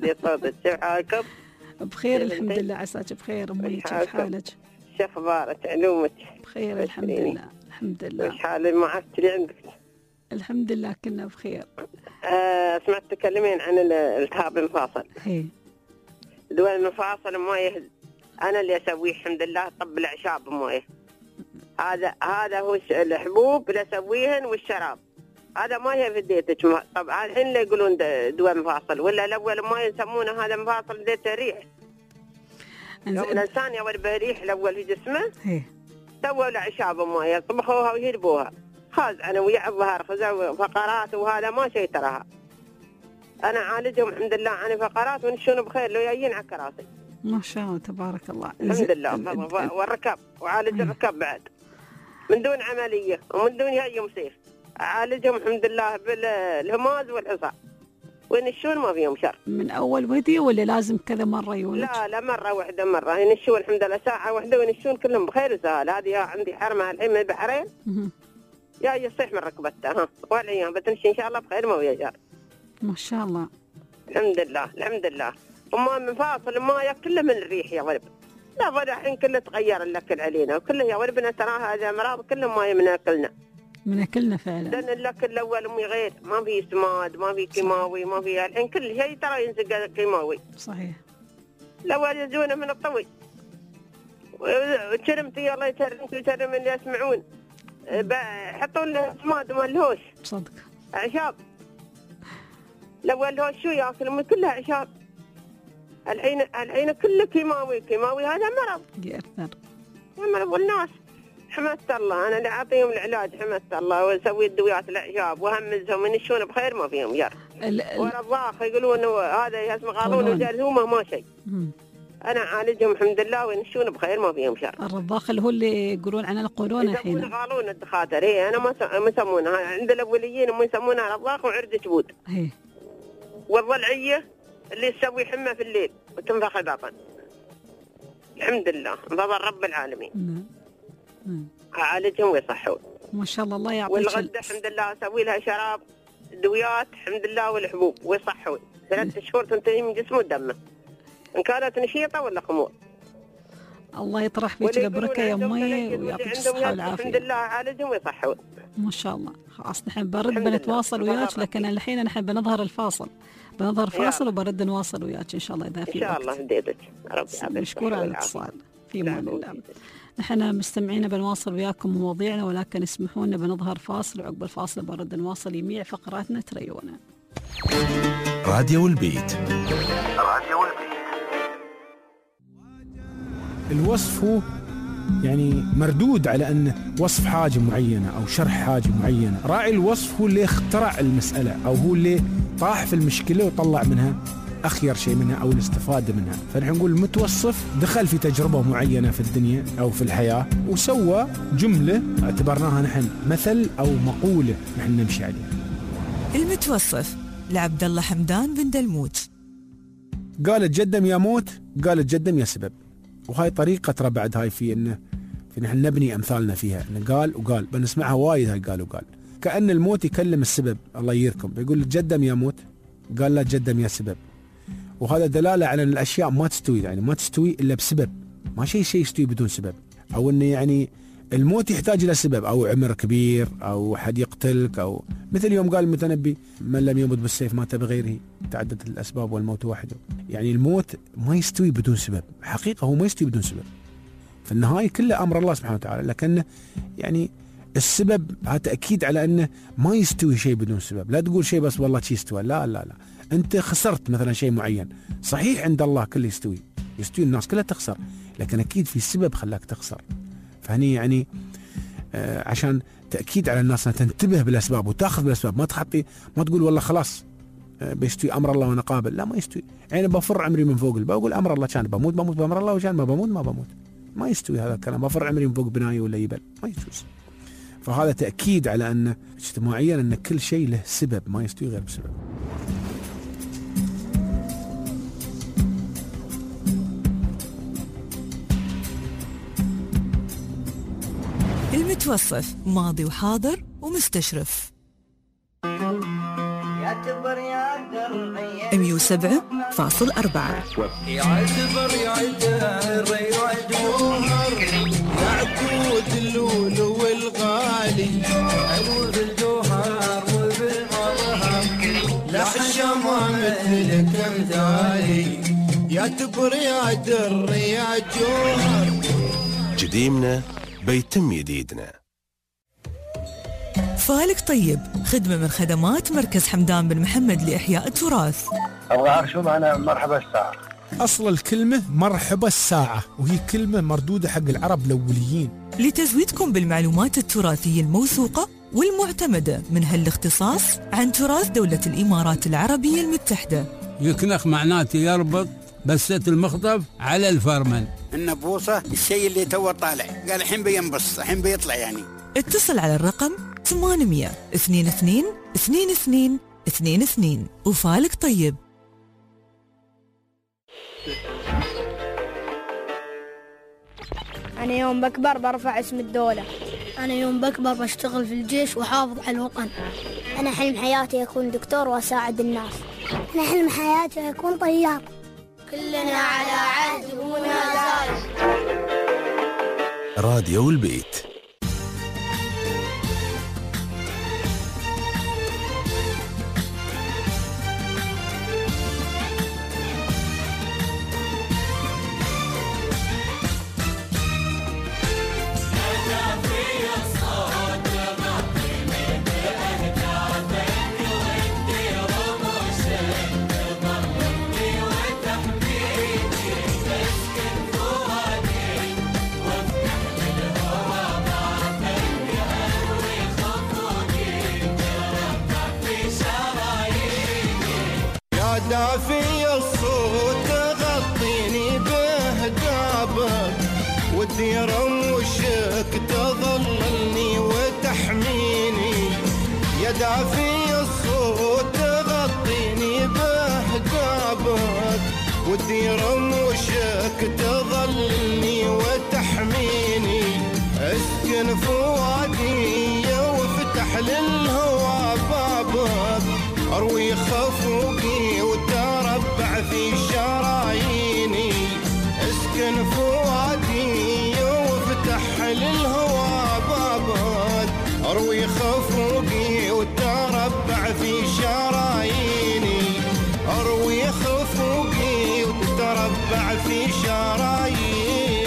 بخير الحمد لله، عساك بخير امي، كيف حالك؟ شو اخبارك؟ علومك؟ بخير الحمد لله الحمد لله. وش حال المعسكري عندك؟ الحمد لله كنا بخير. آه سمعت تكلمين عن الالتهاب المفاصل. هي دواء المفاصل مويه انا اللي اسويه الحمد لله، طب الاعشاب مويه. هذا هذا هو الحبوب اللي اسويهن والشراب، هذا ما هي في ديتك. طب الحين اللي يقولون دواء مفاصل، ولا الاول ما يسمونه هذا مفاصل ديته ريح. يوم الانسان يول بريح الاول في جسمه سووا له اعشاب مويه، طبخوها ويهربوها، خاز انا ويا الظهر خزوا فقرات وهذا ما شيء تراها. انا عالجهم الحمد لله عن فقرات ونشون بخير لو جايين على كراسي. ما شاء الله تبارك الله. الحمد لله. والركب وعالج الركب بعد من دون عملية ومن دون هاي مصيف، أعالجهم الحمد لله بالهماز والحصى وينشون ما فيهم شر. من أول ودي ولا لازم كذا مرة يولج؟ لا لا مرة واحدة مرة ينشون الحمد لله ساعة واحدة وينشون كلهم بخير وسهل. هذه عندي حرمة الحين من البحرين يا يصيح من ركبتها ها والأيام بتمشي إن شاء الله بخير ما فيها شر. ما شاء الله الحمد لله الحمد لله. وما مفاصل ما ياكله من الريح يا ولد. لا ضل الحين كله تغير الأكل علينا وكله يا ولدنا ترى هذا أمراض كله ما من أكلنا. من أكلنا فعلا. لأن الأكل الأول مي غير، ما في سماد، ما في كيماوي، ما في الحين كل شيء ترى ينسق كيماوي. صحيح. الأول يزونه من الطوي. وشرمتي الله يكرمك ويكرم اللي يسمعون. حطوا له سماد ما الهوش. صدق. أعشاب. الأول هوش شو ياكل من كلها أعشاب. الحين الحين كله كيماوي، كيماوي هذا مرض. يأثر. مرض والناس حمدت الله انا اللي اعطيهم العلاج حمدت الله واسوي الدويات الاعشاب وهمزهم ينشون بخير ما فيهم جر. ورا الضاخ يقولون هذا اسمه قانون وجرثومه ما شيء. انا اعالجهم الحمد لله وينشون بخير ما فيهم شر. الرضاخ اللي هو اللي يقولون عنه القولون الحين. يسمونه قانون الدخاتر. هي انا ما يسمونها عند الاوليين هم يسمونها رضاخ وعرج جبود. هي. والضلعيه اللي تسوي حمى في الليل وتنفخ البطن. الحمد لله بفضل رب العالمين. مم. أعالجهم ويصحون. ما شاء الله الله يعطيك. والغدة الحمد لله أسوي لها شراب دويات الحمد لله والحبوب ويصحون. ثلاث شهور تنتهي من جسمه ودمه. إن كانت نشيطة ولا خمور. الله يطرح فيك البركة يا أمي ويعطيك الصحة والعافية. الحمد لله أعالجهم ويصحون. ما شاء الله. خلاص نحن برد بنتواصل وياك، لكن الحين نحن بنظهر الفاصل. بنظهر فاصل وبرد نواصل وياك إن شاء الله إذا في وقت. إن شاء الله هديتك. ربي يعافيك. مشكورة على الاتصال. في امان الله. نحن مستمعين بنواصل وياكم مواضيعنا، ولكن اسمحوا لنا بنظهر فاصل وعقب الفاصل برد نواصل جميع فقراتنا. تريونا. راديو البيت. راديو البيت. الوصف هو يعني مردود على أنه وصف حاجة معينة أو شرح حاجة معينة. راعي الوصف هو اللي اخترع المسألة أو هو اللي طاح في المشكلة وطلع منها أخير شيء منها أو الاستفادة منها. فنحن نقول المتوصف دخل في تجربة معينة في الدنيا أو في الحياة وسوى جملة اعتبرناها نحن مثل أو مقولة نحن نمشي عليها. المتوصف لعبد الله حمدان بن دلموت. قالت جدم يا موت، قالت جدم يا سبب. وهاي طريقة ترى بعد هاي في إنه في نحن نبني أمثالنا فيها، إنه قال وقال بنسمعها وايد هاي قال وقال. كأن الموت يكلم السبب الله ييركم، بيقول جدم يا موت، قال لا جدم يا سبب. وهذا دلالة على أن الأشياء ما تستوي، يعني ما تستوي إلا بسبب، ما شيء شيء يستوي بدون سبب، أو إنه يعني الموت يحتاج إلى سبب، أو عمر كبير، أو حد يقتلك، أو مثل يوم قال المتنبي من لم يمت بالسيف مات بغيره، تعددت الأسباب والموت واحده. يعني الموت ما يستوي بدون سبب، حقيقة هو ما يستوي بدون سبب، في النهاية كله أمر الله سبحانه وتعالى. لكن يعني السبب هذا تأكيد على أنه ما يستوي شيء بدون سبب. لا تقول شيء بس والله شيء استوى، لا لا لا، أنت خسرت مثلا شيء معين، صحيح عند الله كله يستوي، يستوي الناس كلها تخسر، لكن أكيد في سبب خلاك تخسر. فهني يعني آه عشان تأكيد على الناس أن تنتبه بالأسباب وتأخذ بالأسباب، ما تحطي ما تقول والله خلاص آه بيستوي أمر الله وأنا قابل، لا ما يستوي. يعني بفر عمري من فوق، بقول أمر الله كان بموت بموت بأمر الله، وكان ما بموت ما بموت، ما يستوي هذا الكلام. بفر عمري من فوق بناية ولا يبل، ما يجوز. فهذا تأكيد على أن اجتماعيا أن كل شيء له سبب، ما يستوي غير بسبب. المتوصف ماضي وحاضر ومستشرف. مية وسبعة فاصل أربعة. يعتبر يعتبر يعتبر يعقود اللول والغالي، حلو بالجوهر وبالمظهر، لحشة ما مثلك امثالي، يعتبر يا در يا جوهر. جديمنا بيتم جديدنا. فالك طيب، خدمة من خدمات مركز حمدان بن محمد لإحياء التراث. أبغى أعرف شو معنى مرحبا الساعة. أصل الكلمة مرحبا الساعة، وهي كلمة مردودة حق العرب الأوليين لتزويدكم بالمعلومات التراثية الموثوقة والمعتمدة من هالاختصاص عن تراث دولة الإمارات العربية المتحدة. يكنخ معناته يربط بسة المخطف على الفرمل. النبوصة الشيء اللي تو طالع، قال الحين بينبص، الحين بيطلع يعني. اتصل على الرقم ثمانمية اثنين اثنين اثنين اثنين اثنين اثنين. وفالك طيب. أنا يوم بكبر برفع اسم الدولة. أنا يوم بكبر بشتغل في الجيش وحافظ على الوطن. أنا حلم حياتي أكون دكتور وأساعد الناس. أنا حلم حياتي أكون طيار. كلنا على عهد وما زال. راديو البيت. دافي الصوت تغطيني بهدابك، ودي رموشك تظللني وتحميني. يا دافي الصوت تغطيني بهدابك، ودي رموشك تظللني وتحميني. اسكن فؤادي وافتح للهوى بابك، اروي خفوقي وتربع في شراييني. اسكن فؤادي وافتح للهوى بابك، اروي خفوقي وتربع في شراييني. اروي خفوقي وتربع في شراييني.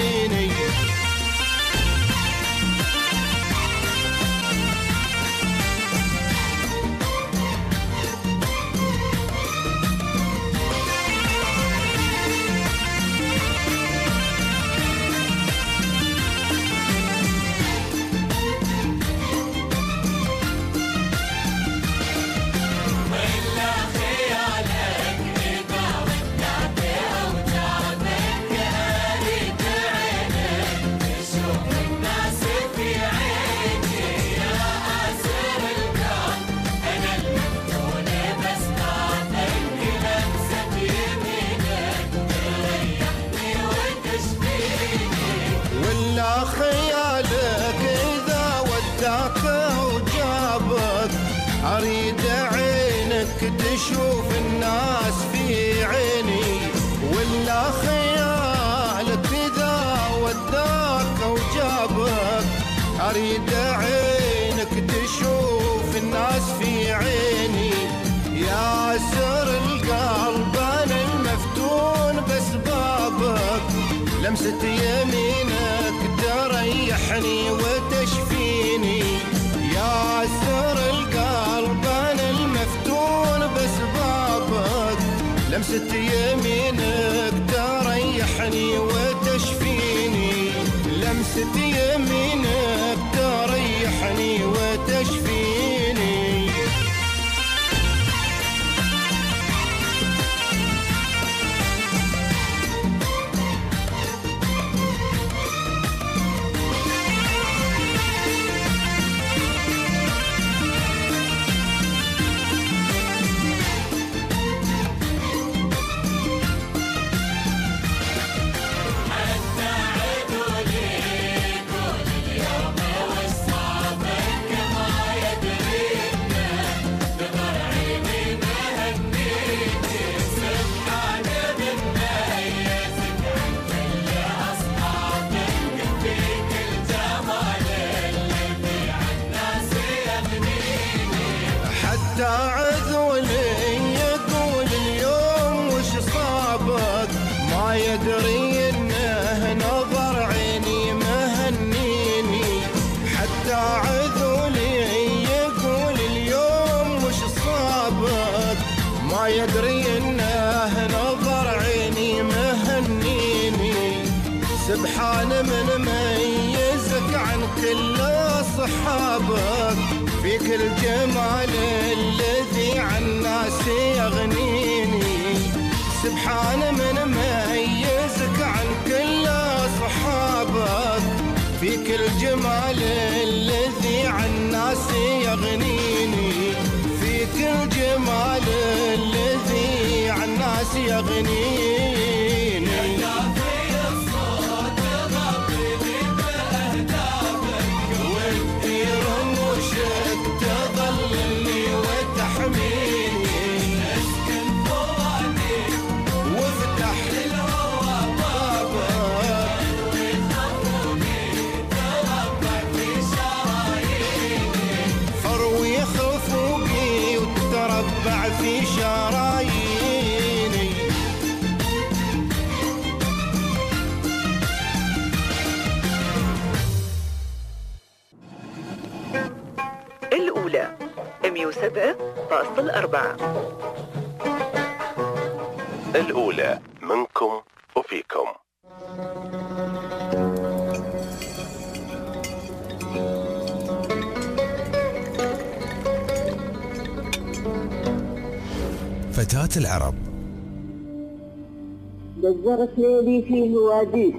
خيالك إذا وداك وجابك، أريد عينك تشوف الناس في عيني. ولا خيالك إذا وداك وجابك، اريد عينك تشوف الناس في عيني، يا سر القلب انا المفتون باسبابك، لمسة يمينك تريحني وتشفيني، يا سر القلب انا المفتون باسبابك، لمسة يمينك تريحني وتشفيني، لمسة يمينك تريحني وتشفيني. يدري انه نظر عيني مهنيني، حتى عذولي يقول اليوم وش صابك، ما يدري انه نظر عيني مهنيني، سبحان من ميزك عن كل اصحابك، فيك الجمال الذي عن الناس يغنيني، سبحان من ميزك عن كل أصحابك، فيك الجمال الذي عن الناس يغنيني، فيك الجمال الذي عن الناس يغنيني. في شراييني الأولى مية وسبعة فاصلة أربعة. الأولى منكم وفيكم. فتاة العرب. دزرت ليلي فيه واديس،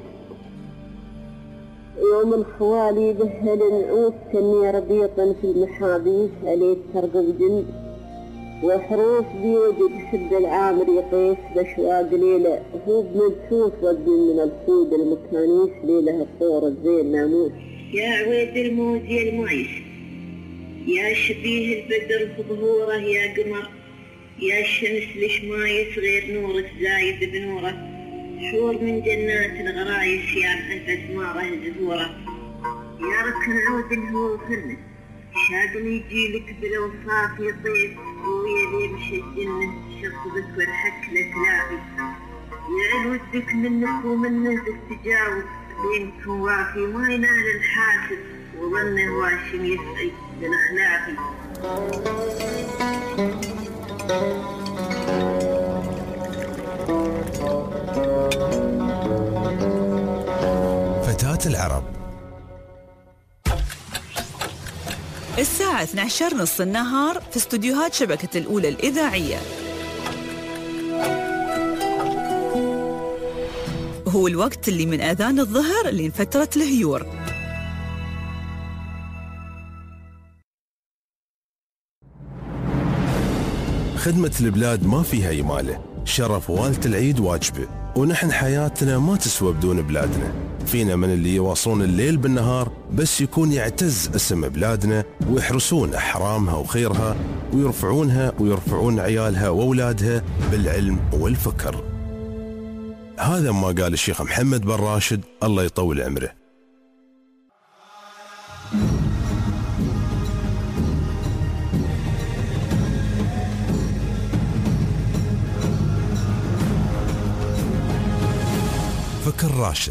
يوم الخوالي بهل نعوس كني ربيطا في المحابيس، عليك ترقب جند وحروف بيوجد حد العامر يقيس بشواق ليلة، هو بملتوف ودي من الخود المكانيس، ليلة الطور الزين ناموس. يا عويد الموز يا المعيش، يا شبيه البدر في ظهوره، يا قمر يا الشمس ليش ما يصغير نورك زايد بنوره، شور من جنات الغرايس يا أنت أسماره زهوره، يا ركن عود الهو فنه شاقني يجيلك بالأوصاف يطيف، ويا لي مش الجنة شطبك والحك لك لاعب، يا ودك منك ومنه تتجاوز، بينك وافي ما ينال الحاسد، وظنه واشم يسعي بالأخلاق. فتاة العرب. الساعة اثنتي عشرة نص النهار في استوديوهات شبكة الأولى الإذاعية. هو الوقت اللي من آذان الظهر لين فترة الهيور. خدمة البلاد ما فيها يماله، شرف والة العيد واجبه، ونحن حياتنا ما تسوى بدون بلادنا. فينا من اللي يواصلون الليل بالنهار بس يكون يعتز اسم بلادنا، ويحرسون أحرامها وخيرها، ويرفعونها ويرفعون عيالها وأولادها بالعلم والفكر. هذا ما قال الشيخ محمد بن راشد الله يطول عمره. راشد.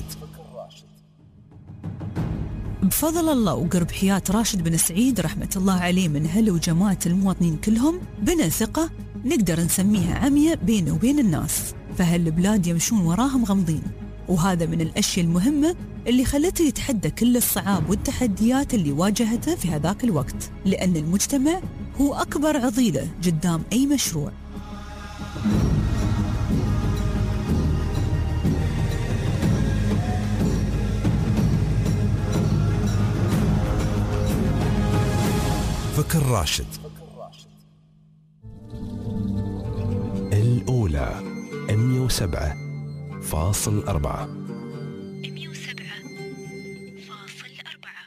بفضل الله وقرب حياة راشد بن سعيد رحمة الله عليه من هل وجماعة المواطنين كلهم بنا ثقة نقدر نسميها عمية بينه وبين الناس، فهالبلاد يمشون وراهم غمضين، وهذا من الأشياء المهمة اللي خلته يتحدى كل الصعاب والتحديات اللي واجهتها في هذاك الوقت، لأن المجتمع هو أكبر عضيلة قدام أي مشروع. فكر راشد. الأولى مئة وسبعة فاصل أربعة. مئة وسبعة فاصل أربعة.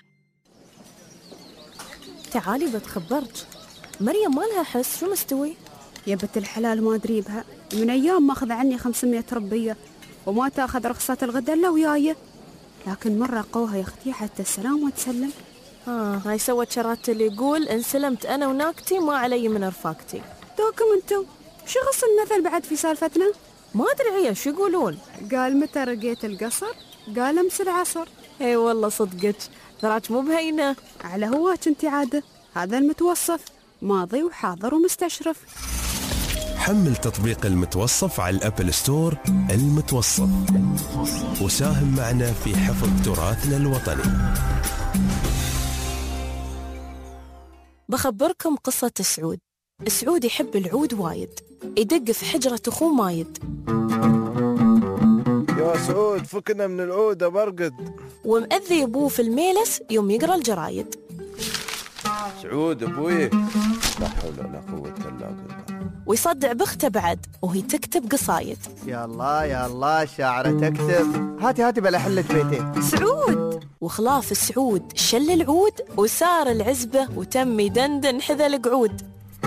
تعالي بتخبرك، مريم ما لها حس، شو مستوي؟ يا بنت الحلال ما أدري بها، من أيام ما أخذ عني خمسمية ربية وما تأخذ رخصة الغدا إلا وياي، لكن مرة قوها يا أختي حتى السلام وتسلم. آه هاي سوت شرات اللي يقول إن سلمت أنا وناكتي ما علي من رفاقتي. دوكم انتو شو غص المثل بعد في سالفتنا؟ ما أدري عيا شو يقولون. قال متى رقيت القصر؟ قال أمس العصر. اي والله صدقك، ذراك مو بهينة. على هواك انتي عادة، هذا المتوصف ماضي وحاضر ومستشرف. حمل تطبيق المتوصف على الأبل ستور. المتوصف، وساهم معنا في حفظ تراثنا الوطني. بخبركم قصة سعود. سعود يحب العود وايد، يدق في حجرة أخوه مايد. يا سعود فكنا من العود برقد. ومأذي أبوه في الميلس يوم يقرأ الجرايد. سعود أبوي، لا حول ولا قوة إلا بالله. ويصدع بخته بعد وهي تكتب قصايد. يا الله يا الله شاعرة تكتب، هاتي هاتي بلا حلة بيتين. سعود وخلاف سعود شل العود وسار العزبة وتم يدندن حذا القعود.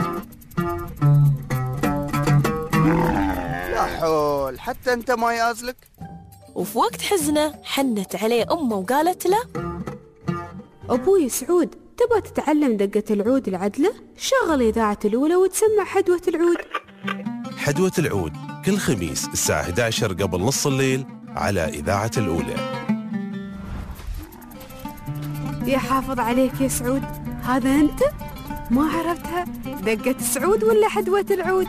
لا حول، حتى انت ما يازلك. وفي وقت حزنه حنت عليه امه وقالت له: ابوي سعود، تبغى تتعلم دقة العود العدلة؟ شغل إذاعة الأولى وتسمع حدوة العود. حدوة العود كل خميس الساعة إحدى عشر قبل نص الليل على إذاعة الأولى. يا حافظ عليك يا سعود، هذا أنت؟ ما عرفتها دقة سعود ولا حدوة العود؟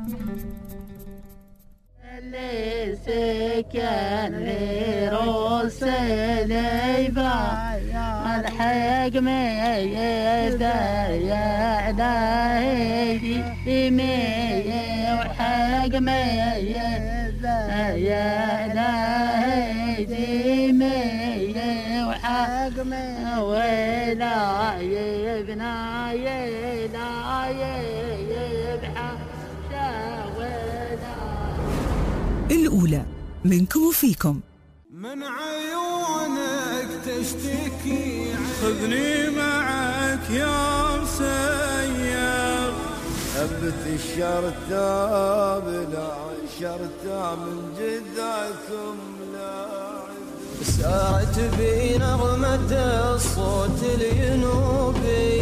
اللي سكن لروس ليبا الحق ميدا يا دايدي مي وحق ميدا يا دايدي مي وحق مي ولا يبنا يلا يبحى الأولى منكم وفيكم. من عيونك تشتكي خذني معك يا مسير. هبت الشرطة بلا شرطة من جدكم لاعب. سارت بي نغمة الصوت الينوبي.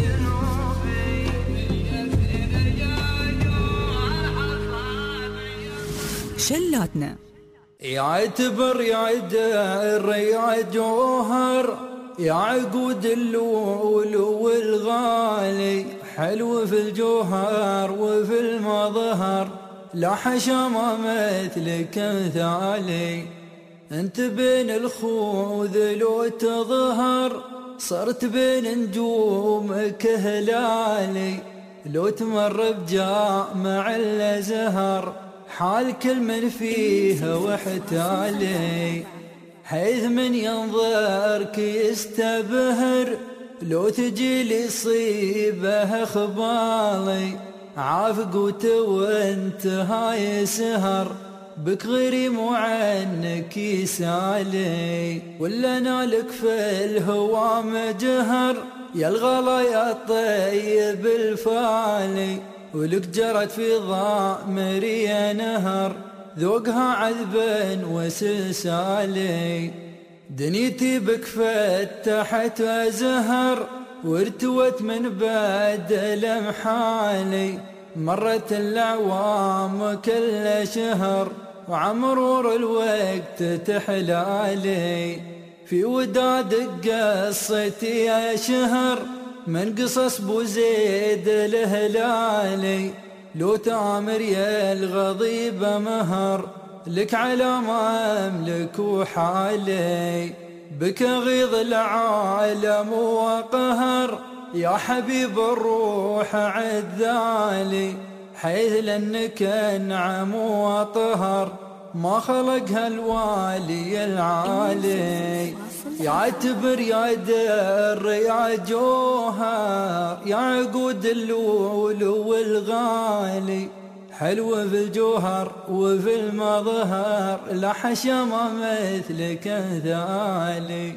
شلاتنا يعتبر يا دار يا جوهر يا عقود اللؤلؤ والغالي، حلو في الجوهر وفي المظهر، لا حشا ما مثلك مثالي. انت بين الخوذ لو تظهر، صرت بين نجومك هلالي، لو تمر بجامع الازهر حال كل من فيها وحتالي. حيث من ينظرك يستبهر، لو تجي لي يصيبه خبالي، عافق وتوانت هاي سهر، بك غيري مو عنك يسالي. ولا نالك في الهوى مجهر، يا الغلا يا الطيب الفالي، ولك جرت في ضامري نهر، ذوقها عذبا وسلسالي. دنيتي بك فتحت وزهر، وارتوت من بعد لمحالي، مرت الأعوام كل شهر، وعمرور الوقت تحلالي في ودادك قصتي يا شهر من قصص بوزيد الهلالي لو تامر يا الغضيبة مهر لك على ما أملك وحالي بك غيظ العالم وقهر يا حبيب الروح عذالي حيث لأنك أنعم وطهر ما خلقها الوالي العالي يعتبر يا در يا جوهر يا عقود اللول والغالي حلوة في الجوهر وفي المظهر لا حشا ما مثلك ذالي.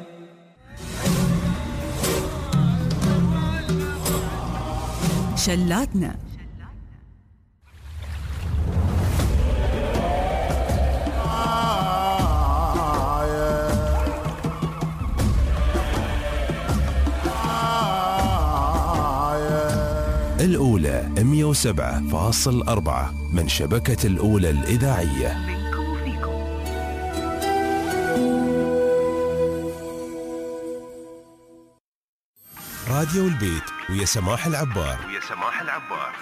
شلاتنا الأولى مئة وسبعة فاصل أربعة من شبكة الأولى الإذاعية. راديو البيت ويا سماح العبار ويا سماح العبار.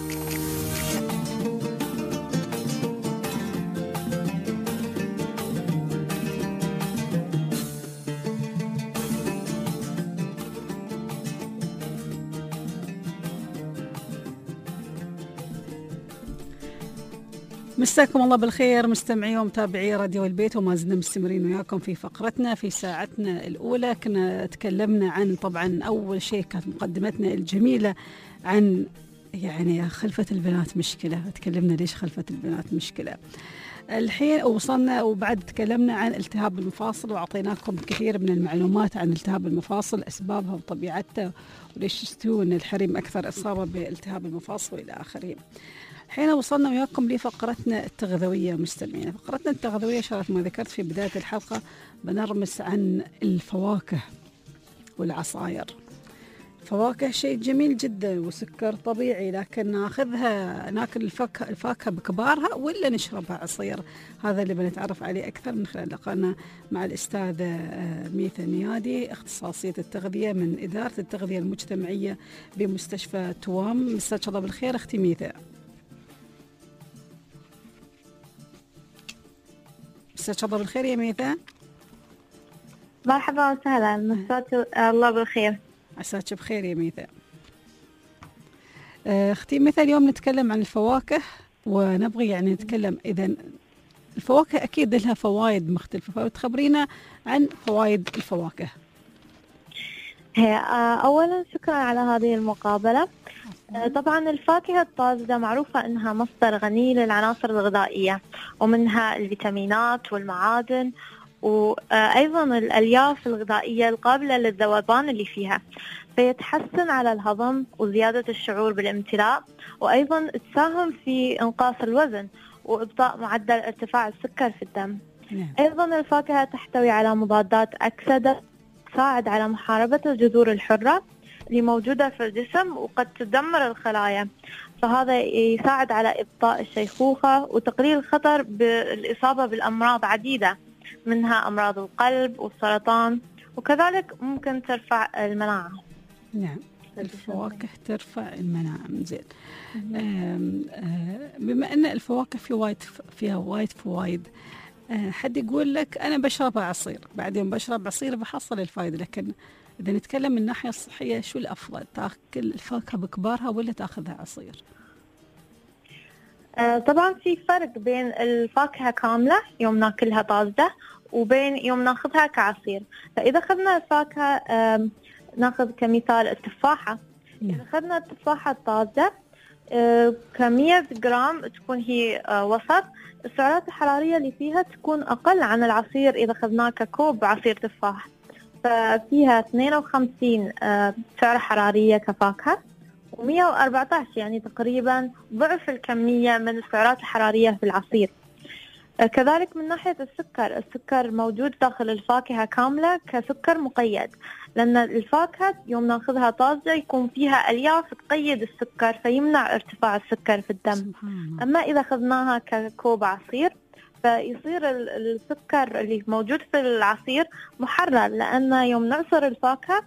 مساكم الله بالخير مستمعي ومتابعي راديو البيت، وما زلنا مستمرين وياكم في فقرتنا في ساعتنا الأولى. كنا تكلمنا عن طبعا أول شيء كانت مقدمتنا الجميلة عن يعني خلفة البنات مشكلة، تكلمنا ليش خلفة البنات مشكلة. الحين وصلنا وبعد تكلمنا عن التهاب المفاصل وأعطيناكم كثير من المعلومات عن التهاب المفاصل، أسبابها وطبيعتها وليش تستوي أن الحريم أكثر إصابة بالتهاب المفاصل وإلى آخره. حين وصلنا وياكم لفقرتنا التغذوية مستمعين. فقرتنا التغذوية شرف ما ذكرت في بداية الحلقة بنرمس عن الفواكه والعصاير. فواكه شيء جميل جدا وسكر طبيعي، لكن ناخذها ناكل الفاكهة الفاكهة بكبارها ولا نشربها عصير؟ هذا اللي بنتعرف عليه أكثر من خلال لقاءنا مع الأستاذة ميثا نيادي، اختصاصية التغذية من إدارة التغذية المجتمعية بمستشفى توام. مساك الله بالخير أختي ميثا. مساك الله بالخير يا ميثا. مرحبا وسهلا، مساك الله بالخير. عساك بخير يا ميثا. اختي ميثا، اليوم نتكلم عن الفواكه ونبغي يعني نتكلم إذا الفواكه أكيد لها فوائد مختلفة، فتخبرينا عن فوائد الفواكه. هي أولا شكرا على هذه المقابلة. طبعا الفاكهة الطازجة معروفة أنها مصدر غني للعناصر الغذائية ومنها الفيتامينات والمعادن وأيضا الألياف الغذائية القابلة للذوبان اللي فيها، فيتحسن على الهضم وزيادة الشعور بالامتلاء، وأيضا تساهم في إنقاص الوزن وإبطاء معدل ارتفاع السكر في الدم. أيضا الفاكهة تحتوي على مضادات أكسدة تساعد على محاربة الجذور الحرة اللي موجودة في الجسم وقد تدمر الخلايا، فهذا يساعد على إبطاء الشيخوخة وتقليل الخطر بالإصابة بالأمراض عديدة منها أمراض القلب والسرطان، وكذلك ممكن ترفع المناعة. نعم، الفواكه ترفع المناعة. زين. بما أن الفواكه في وايد فيها وايد فوائد، حد يقول لك أنا بشربها عصير، بعدين بشرب عصير بحصل الفائدة، لكن إذا نتكلم من الناحية الصحية شو الأفضل، تاكل الفاكهة بكبارها ولا تاخذها عصير؟ آه طبعا في فرق بين الفاكهة كاملة يوم ناكلها طازجة وبين يوم ناخذها كعصير. فإذا أخذنا الفاكهة آه ناخذ كمثال التفاحة. إذا أخذنا التفاحة الطازجة آه كمية جرام تكون هي آه وسط، السعرات الحرارية اللي فيها تكون أقل عن العصير إذا أخذناه ككوب عصير تفاح، ففيها اثنين وخمسين آه سعرة حرارية كفاكهة ومئة وأربعة عشر يعني تقريبا ضعف الكمية من السعرات الحرارية في العصير. آه كذلك من ناحية السكر، السكر موجود داخل الفاكهة كاملة كسكر مقيد، لأن الفاكهة يوم ناخذها طازجة يكون فيها ألياف تقيد السكر فيمنع ارتفاع السكر في الدم. أما إذا أخذناها ككوب عصير فيصير السكر اللي موجود في العصير محرر، لأن يوم نعصر الفاكهة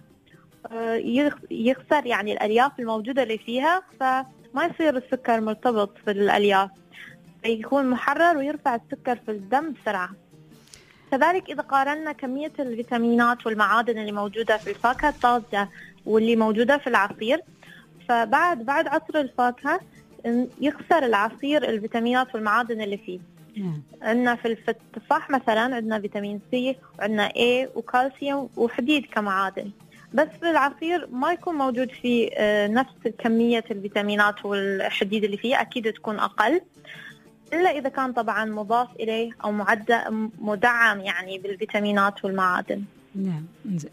يخسر يعني الألياف الموجودة اللي فيها، فما يصير السكر مرتبط في الألياف، يكون محرر ويرفع السكر في الدم بسرعة. كذلك إذا قارنا كمية الفيتامينات والمعادن اللي موجودة في الفاكهة الطازجة واللي موجودة في العصير، فبعد بعد عصر الفاكهة يخسر العصير الفيتامينات والمعادن اللي فيه. عندنا في التفاح مثلا عندنا فيتامين سي وعندنا A وكالسيوم وحديد كمعادن، بس في العصير ما يكون موجود فيه نفس كمية الفيتامينات والحديد اللي فيه، أكيد تكون أقل، إلا إذا كان طبعا مضاف إليه أو معد مدعم يعني بالفيتامينات والمعادن. نعم.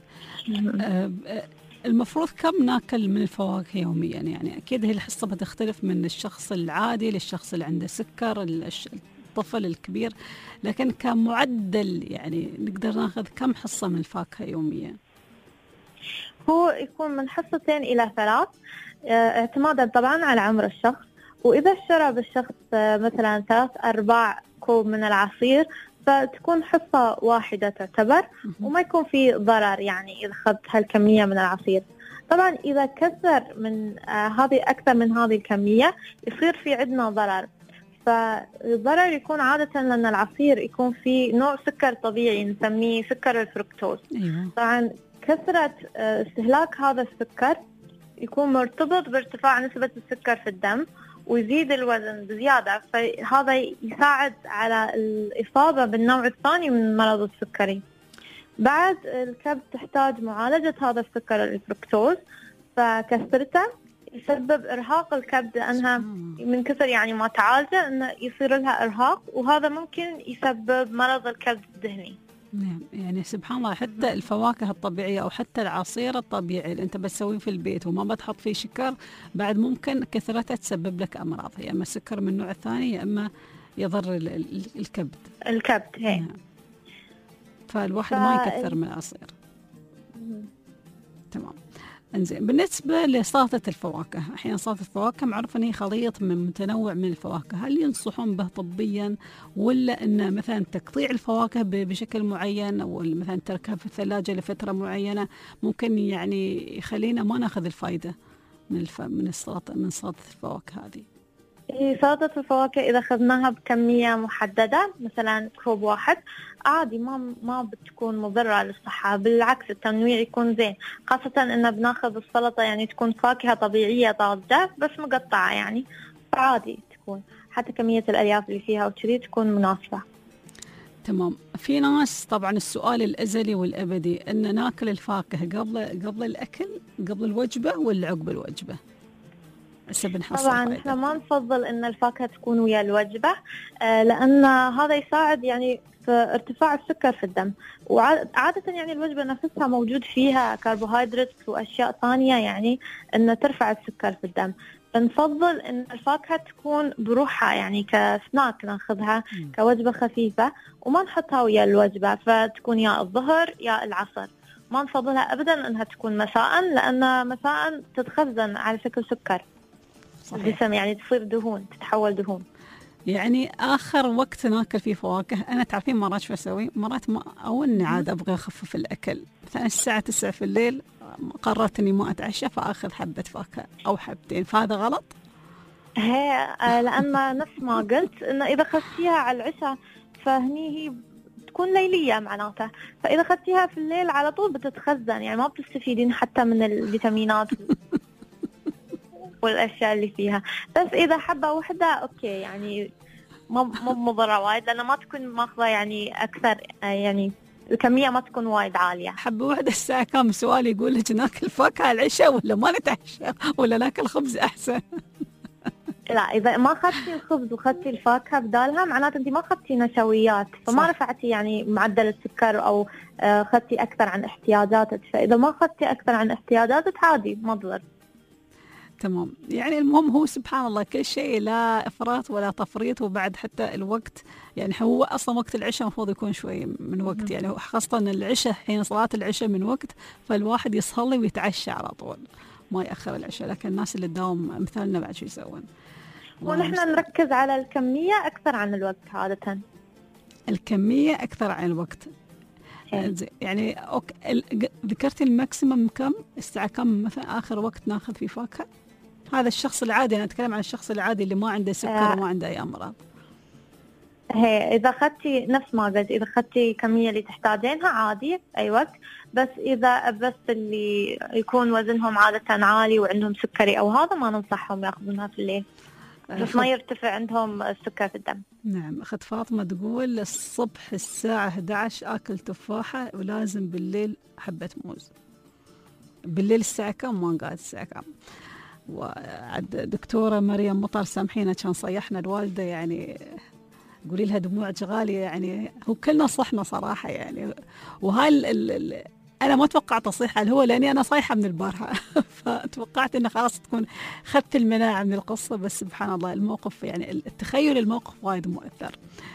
أه المفروض كم ناكل من الفواكه يوميا؟ يعني أكيد هي الحصة بتختلف من الشخص العادي للشخص اللي عنده سكر، الطفل الكبير، لكن كمعدل يعني نقدر ناخذ كم حصة من الفاكهة يوميا؟ هو يكون من حصتين إلى ثلاث، اعتمادا طبعا على عمر الشخص. وإذا شرب الشخص مثلا ثلاث أرباع كوب من العصير فتكون حصة واحدة تعتبر، وما يكون في ضرر يعني إذا أخذت هالكمية من العصير. طبعا إذا كثر من آه هذه أكثر من هذه الكمية يصير في عندنا ضرر، فالضرر يكون عادة لأن العصير يكون فيه نوع سكر طبيعي نسميه سكر الفركتوز. طبعا كثرة آه استهلاك هذا السكر يكون مرتبط بارتفاع نسبة السكر في الدم ويزيد الوزن بزيادة، فهذا يساعد على الإصابة بالنوع الثاني من مرض السكري. بعد الكبد تحتاج معالجة هذا السكر الفركتوز، فكثرته يسبب إرهاق الكبد لأنها من كثر يعني ما تعالجه إنه يصير لها إرهاق، وهذا ممكن يسبب مرض الكبد الدهني. نعم، يعني سبحان الله حتى الفواكه الطبيعية أو حتى العصير الطبيعي اللي أنت بتسويه في البيت وما بتحط فيه شكر بعد ممكن كثرتها تسبب لك أمراض، يا إما السكر من النوع الثاني يا إما يضر الكبد. الكبد هي. نعم. فالواحد ف... ما يكثر من العصير. تمام. انزين، بالنسبة لسلطة الفواكه، أحيانا سلطة الفواكه معروف أن هي خليط من متنوع من الفواكه، هل ينصحون به طبيا ولا أن مثلا تقطيع الفواكه بشكل معين أو مثلا تركها في الثلاجة لفترة معينة ممكن يعني يخلينا ما ناخذ الفائدة من الف... من السلطة من سلطة الفواكه هذه؟ سلطة الفواكه إذا أخذناها بكمية محددة مثلا كوب واحد عادي ما ما بتكون مضرة للصحة، بالعكس التنويع يكون زين، خاصة إن بناخذ السلطة يعني تكون فاكهة طبيعية طازجة بس مقطعة يعني، فعادي تكون حتى كمية الألياف اللي فيها وكذي تكون مناسبة. تمام. في ناس طبعا السؤال الأزلي والأبدي أن ناكل الفاكهة قبل قبل الأكل قبل الوجبة ولا عقب الوجبة؟ طبعا احنا ما نفضل ان الفاكهة تكون ويا الوجبة، آه لان هذا يساعد يعني في ارتفاع السكر في الدم، وعادة يعني الوجبة نفسها موجود فيها كربوهيدرات واشياء ثانية يعني ان ترفع السكر في الدم، فنفضل ان الفاكهة تكون بروحها يعني كسناك ناخذها كوجبة خفيفة وما نحطها ويا الوجبة، فتكون يا الظهر يا العصر. ما نفضلها ابدا انها تكون مساء لان مساء تتخزن على شكل سكر الجسم يعني تصير دهون تتحول دهون. يعني آخر وقت ناكل فيه فواكه أنا تعرفين مرات شو أسوي؟ مرات ما أو إني عاد أبغى أخفف الأكل، مثلا الساعة تسعة في الليل قررت إني ما أتعشى فأخذ حبة فاكهة أو حبتين، فهذا غلط؟ هي لأن نفس ما قلت إنه إذا خذتيها على العشاء فهني هي تكون ليلية معناتها، فإذا خذتيها في الليل على طول بتتخزن يعني ما بتستفيدين حتى من الفيتامينات والأشياء اللي فيها، بس إذا حبة واحدة أوكي يعني مو مو مضرة وايد لأنه ما تكون ماخذة يعني أكثر يعني الكمية ما تكون وايد عالية. حبة واحدة الساعة كم؟ سؤال يقول لك ناكل فاكهة العشاء ولا ما نتعشى ولا ناكل خبز أحسن؟ لا إذا ما أخذتي الخبز وأخذتي الفاكهة بدالها معناته أنت ما أخذتي نشويات فما صح. رفعتي يعني معدل السكر أو أخذتي أكثر عن احتياجاتك، فإذا ما أخذتي أكثر عن احتياجاتك عادي ما ضر. تمام. يعني المهم هو سبحان الله كل شيء لا إفراط ولا تفريط، وبعد حتى الوقت يعني هو أصلا وقت العشاء المفروض يكون شوي من وقت يعني خاصة العشاء حين صلاة العشاء من وقت، فالواحد يصلي ويتعشى على طول ما يأخر العشاء، لكن الناس اللي تداوم مثلنا بعد شو يسوون؟ ونحن نركز على الكمية أكثر عن الوقت عادة. الكمية أكثر عن الوقت. يعني أوك... ذكرتي الماكسيمم كم الساعة كم مثلا آخر وقت ناخذ فيه فاكهة؟ هذا الشخص العادي، أنا أتكلم عن الشخص العادي اللي ما عنده سكر آه. وما عنده أي أمراض. هي إذا أخذتي نفس ما قلت، إذا أخذتي كمية اللي تحتاجينها عادي أي وقت، بس إذا بس اللي يكون وزنهم عادة عالي وعندهم سكري أو هذا ما ننصحهم يأخذونها في الليل، بس ما يرتفع عندهم السكر في الدم. نعم. أخذ فاطمة تقول الصبح الساعة إحدى عشر آكل تفاحة ولازم بالليل حبة موز. بالليل الساعة كم؟ ما قاعد الساعة كم. وعد دكتورة مريم مطر سامحينا كان صيحنا الوالدة، يعني قولي لها دموعك غالية، يعني هو كلنا صحنا صراحة يعني. وهاي ال ال أنا ما توقعت أصيح هو لأني أنا صايحة من البارحة فتوقعت إنه خلاص تكون خدت المناعة من القصة، بس سبحان الله الموقف يعني التخيل الموقف وايد مؤثر،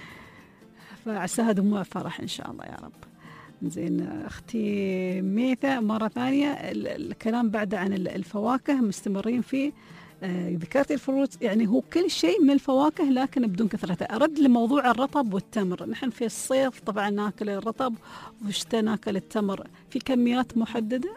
فعساها دموع فرح إن شاء الله يا رب. زين أختي ميثة مرة ثانية الكلام بعد عن الفواكه مستمرين فيه. آه ذكرت الفروت، يعني هو كل شيء من الفواكه لكن بدون كثرته. أرد لموضوع الرطب والتمر، نحن في الصيف طبعا ناكل الرطب والشتاء ناكل التمر، في كميات محددة؟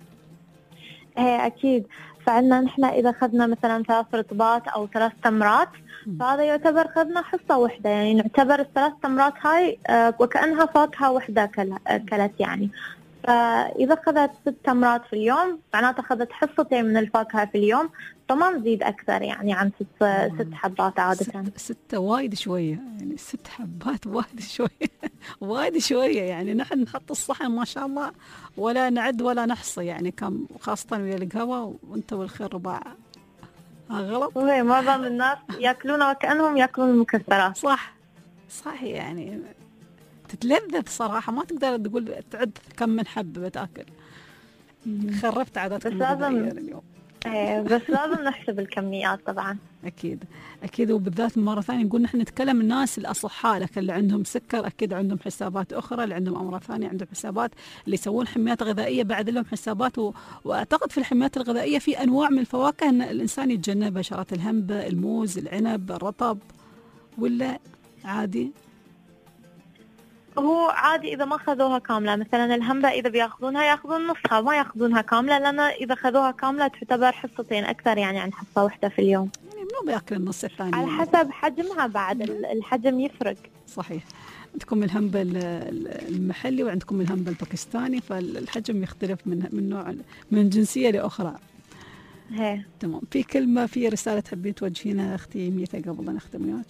ايه أكيد. فعندنا نحن إذا أخذنا مثلا ثلاث رطبات أو ثلاث تمرات فهذا يعتبر أخذنا حصة واحدة، يعني نعتبر الثلاث تمرات هاي آه وكأنها فاكهة واحدة كلت يعني. فإذا أخذت ست تمرات في اليوم معناته أخذت حصتين من الفاكهة في اليوم، فما نزيد أكثر يعني عن ست ست حبات عادة. ست ستة وايد شوية، يعني ست حبات وايد شوية وايد شوية، يعني نحن نحط الصحن ما شاء الله ولا نعد ولا نحصي يعني كم، خاصة ويا القهوة وأنت والخير رباع. غلط. وهي معظم الناس يأكلون وكأنهم يأكلون المكسرات. صح صح، يعني تتلذذ صراحة، ما تقدر تقول تعد كم من حبة بتاكل. خربت عاداتكم اليوم. ايه بس لازم نحسب الكميات طبعا. اكيد اكيد، وبالذات مرة ثانية نقول نحن نتكلم الناس الاصحاء، لكن اللي عندهم سكر اكيد عندهم حسابات اخرى، اللي عندهم امراض ثانية عندهم حسابات، اللي يسوون حميات غذائية بعد لهم حسابات. و... واعتقد في الحميات الغذائية في انواع من الفواكه ان الانسان يتجنبها، شرات الهنبة، الموز، العنب، الرطب، ولا عادي؟ هو عادي إذا ما أخذوها كاملة، مثلا الهمبة إذا بياخذونها ياخذون نصها ما ياخذونها كاملة، لأن إذا أخذوها كاملة تعتبر حصتين أكثر يعني عن حصة واحدة في اليوم. يعني منو بياكل النص الثاني؟ على حسب حجمها، بعد الحجم يفرق. صحيح. عندكم الهمبة المحلي وعندكم الهمبة الباكستاني، فالحجم يختلف من من نوع من جنسية لأخرى. هي. تمام. في كلمة في رسالة تحبين توجهينها أختي ميثة قبل أن نختم وياك؟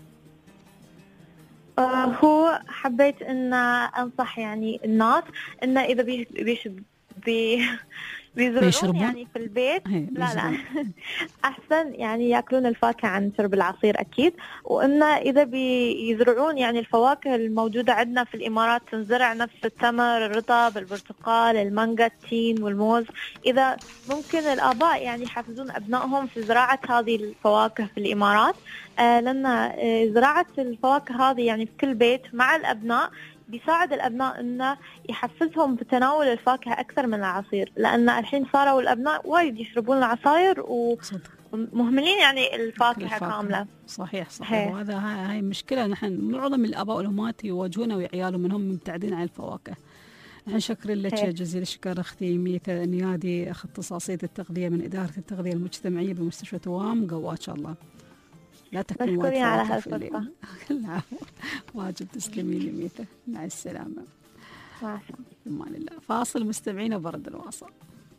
آه هو حبيت ان انصح يعني الناس انه اذا بيش بيش بي بيزرعون يعني في البيت، لا لا احسن يعني ياكلون الفاكهه عن شرب العصير اكيد. وانه اذا بيزرعون يعني الفواكه الموجوده عندنا في الامارات تنزرع نفس التمر، الرطب، البرتقال، المانجا، التين والموز، اذا ممكن الاباء يعني يحفزون ابنائهم في زراعه هذه الفواكه في الامارات، آه لان آه زراعه الفواكه هذه يعني في كل بيت مع الابناء بيساعد الأبناء إنه يحفزهم بتناول الفاكهة أكثر من العصير، لأن الحين صاروا الأبناء وايد يشربون العصاير ومهملين يعني الفاكهة, الفاكهة كاملة. صحيح صحيح، وهذا هاي مشكلة نحن معظم الآباء والأمهات يواجهونها وعيالهم منهم مبتعدين عن الفواكه. نحن شكرا لك جزيل الشكر أختي ميثة نيادي، أختصاصية التغذية من إدارة التغذية المجتمعية بمستشفى توام، قوات الله. لا تكون وايد على هالفرصة. العفو، واجب. تسلمي لي ميثة، مع السلامة. مع السلامة. الله. فاصل مستمعين وبرد الواصل.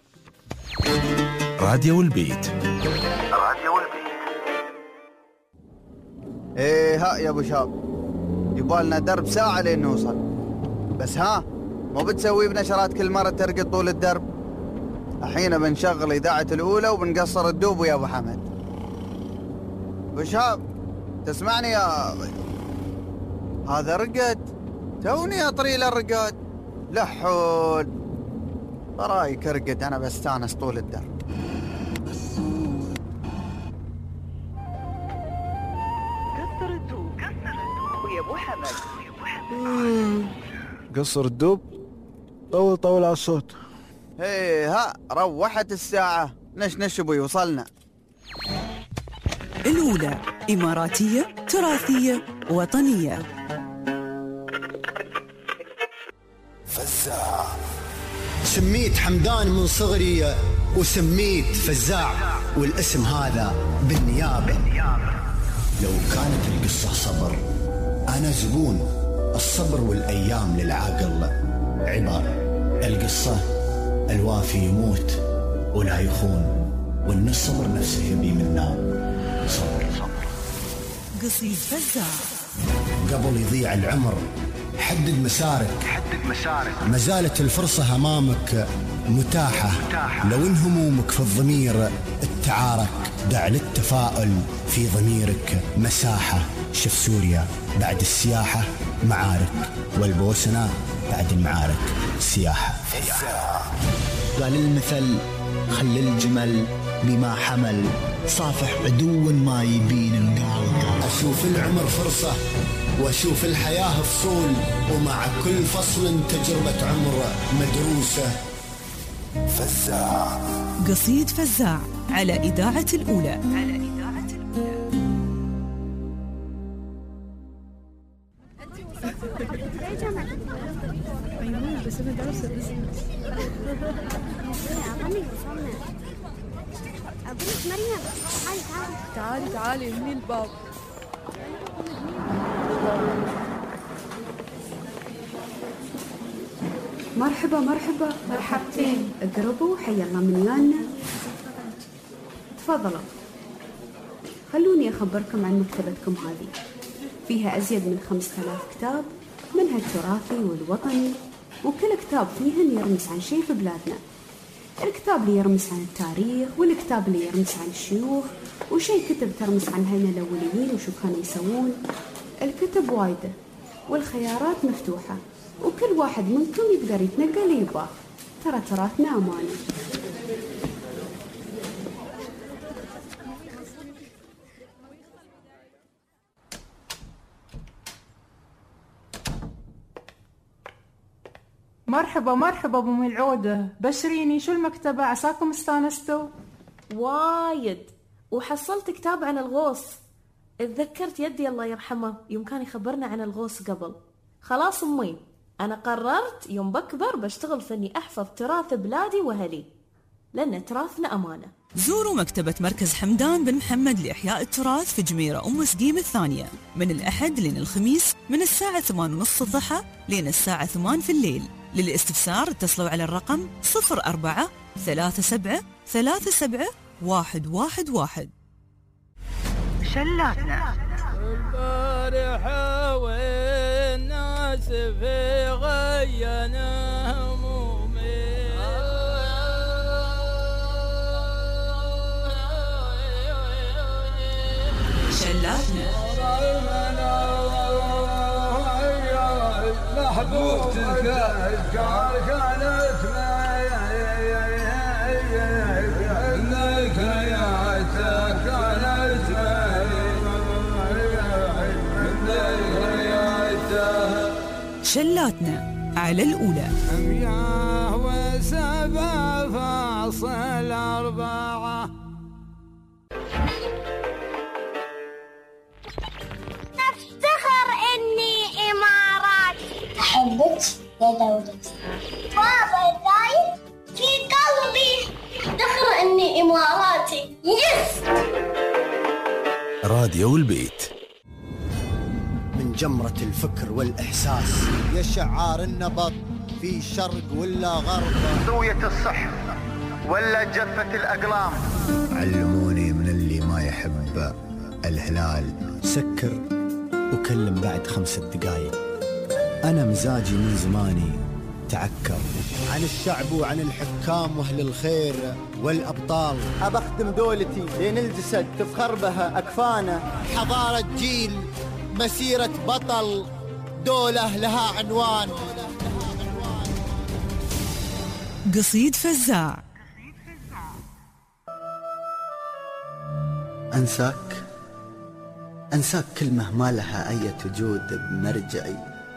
راديو البيت. راديو البيت. ايه ها يا ابو شاب، يبالنا درب ساعة لين نوصل، بس ها مو بتسوي بنشرات كل مرة ترقد طول الدرب. الحين بنشغل إذاعة الأولى وبنقصر الدوب يا أبو حمد. أبو شاب تسمعني يا هذا رقد، توني أطري للرقاد. لحول برايك ارقد، أنا بستانس طول الدرب. قصر الدوب قصر الدوب ويا أبو حمد ويا أبو حمد. قصر الدوب طول طول على الصوت. ايه ها روحت الساعة، نش نش ابوي وصلنا. الأولى إماراتية تراثية وطنية. سميت حمدان من صغري وسميت فزاع، والاسم هذا بالنيابة. لو كانت القصة صبر أنا زبون الصبر، والأيام للعاقل عبر. القصة الوافي يموت ولا يخون، وإن الصبر نفسه يبي منا صبر. قصيد فزاع. قبل يضيع العمر حدد مسارك، حدد مسارك. ما زالت الفرصة أمامك متاحة، متاحة. لو إن همومك في الضمير التعارك، دع للتفاؤل في ضميرك مساحة. شوف سوريا بعد السياحة معارك، والبوسنة بعد المعارك سياحة. قال المثل خل الجمل بما حمل، صافح عدو ما يبين النار. أشوف العمر فرصة وأشوف الحياة فصول، ومع كل فصل تجربة عمر مدروسة. فزاع. قصيد فزاع على إذاعة الأولى. على إذاعة الأولى. بس أنا درست أقولك مريم تعالي تعالي تعالي تعالي من الباب. مرحبا مرحبا مرحبتين. اقربوا حي الله من يالنا. تفضلوا. خلوني أخبركم عن مكتبتكم هذه، فيها أزيد من خمسة آلاف كتاب، منها التراثي والوطني، وكل كتاب فيهن يرمز عن شيء في بلادنا. الكتاب اللي يرمز عن التاريخ، والكتاب اللي يرمز عن الشيوخ، وشي كتب ترمز عن هنا الأوليين وشو كانوا يسوون. الكتب وايدة والخيارات مفتوحة، وكل واحد منكم يقدر يتنقى اللي يباه. ترى تراثنا أمانة. مرحبا مرحبا ابو ملعوده، بشريني شو المكتبه، عساكم استانستوا؟ وايد. وحصلت كتاب عن الغوص. اتذكرت يدي الله يرحمه يوم كان يخبرنا عن الغوص قبل. خلاص امي، انا قررت يوم بكبر بشتغل في اني احفظ تراث بلادي واهلي، لان تراثنا امانه. زوروا مكتبة مركز حمدان بن محمد لإحياء التراث في جميرة أم سقيم الثانية من الأحد لين الخميس من الساعة ثمان ونص الضحى لين الساعة ثمان في الليل. للاستفسار اتصلوا على الرقم صفر أربعة ثلاثة سبعة ثلاثة سبعة واحد واحد واحد. شلاتنا البارحة والناس في غينا همومي، شلاتنا محبوبتك كانت شلاتنا على الأولى. مياه وسبع فاصل أربعة. أفتخر إني إمارات. أحبك يا دولتي، بابا دايم في قلبي. أفتخر إني إماراتي. يس. راديو البيت. من جمرة الفكر والإحساس يا شعار النبض في شرق ولا غرب، ضوية الصح ولا جفة الأقلام. علموني من اللي ما يحب الهلال سكر وكلم بعد خمسة دقايق. أنا مزاجي من زماني تعكر عن الشعب وعن الحكام وأهل الخير والأبطال. أبخدم دولتي لين الجسد تفخر بها أكفانه. حضارة جيل، مسيرة بطل، دولة لها عنوان. قصيد فزاع. أنساك أنساك كلمة ما لها أي وجود بمرجعي،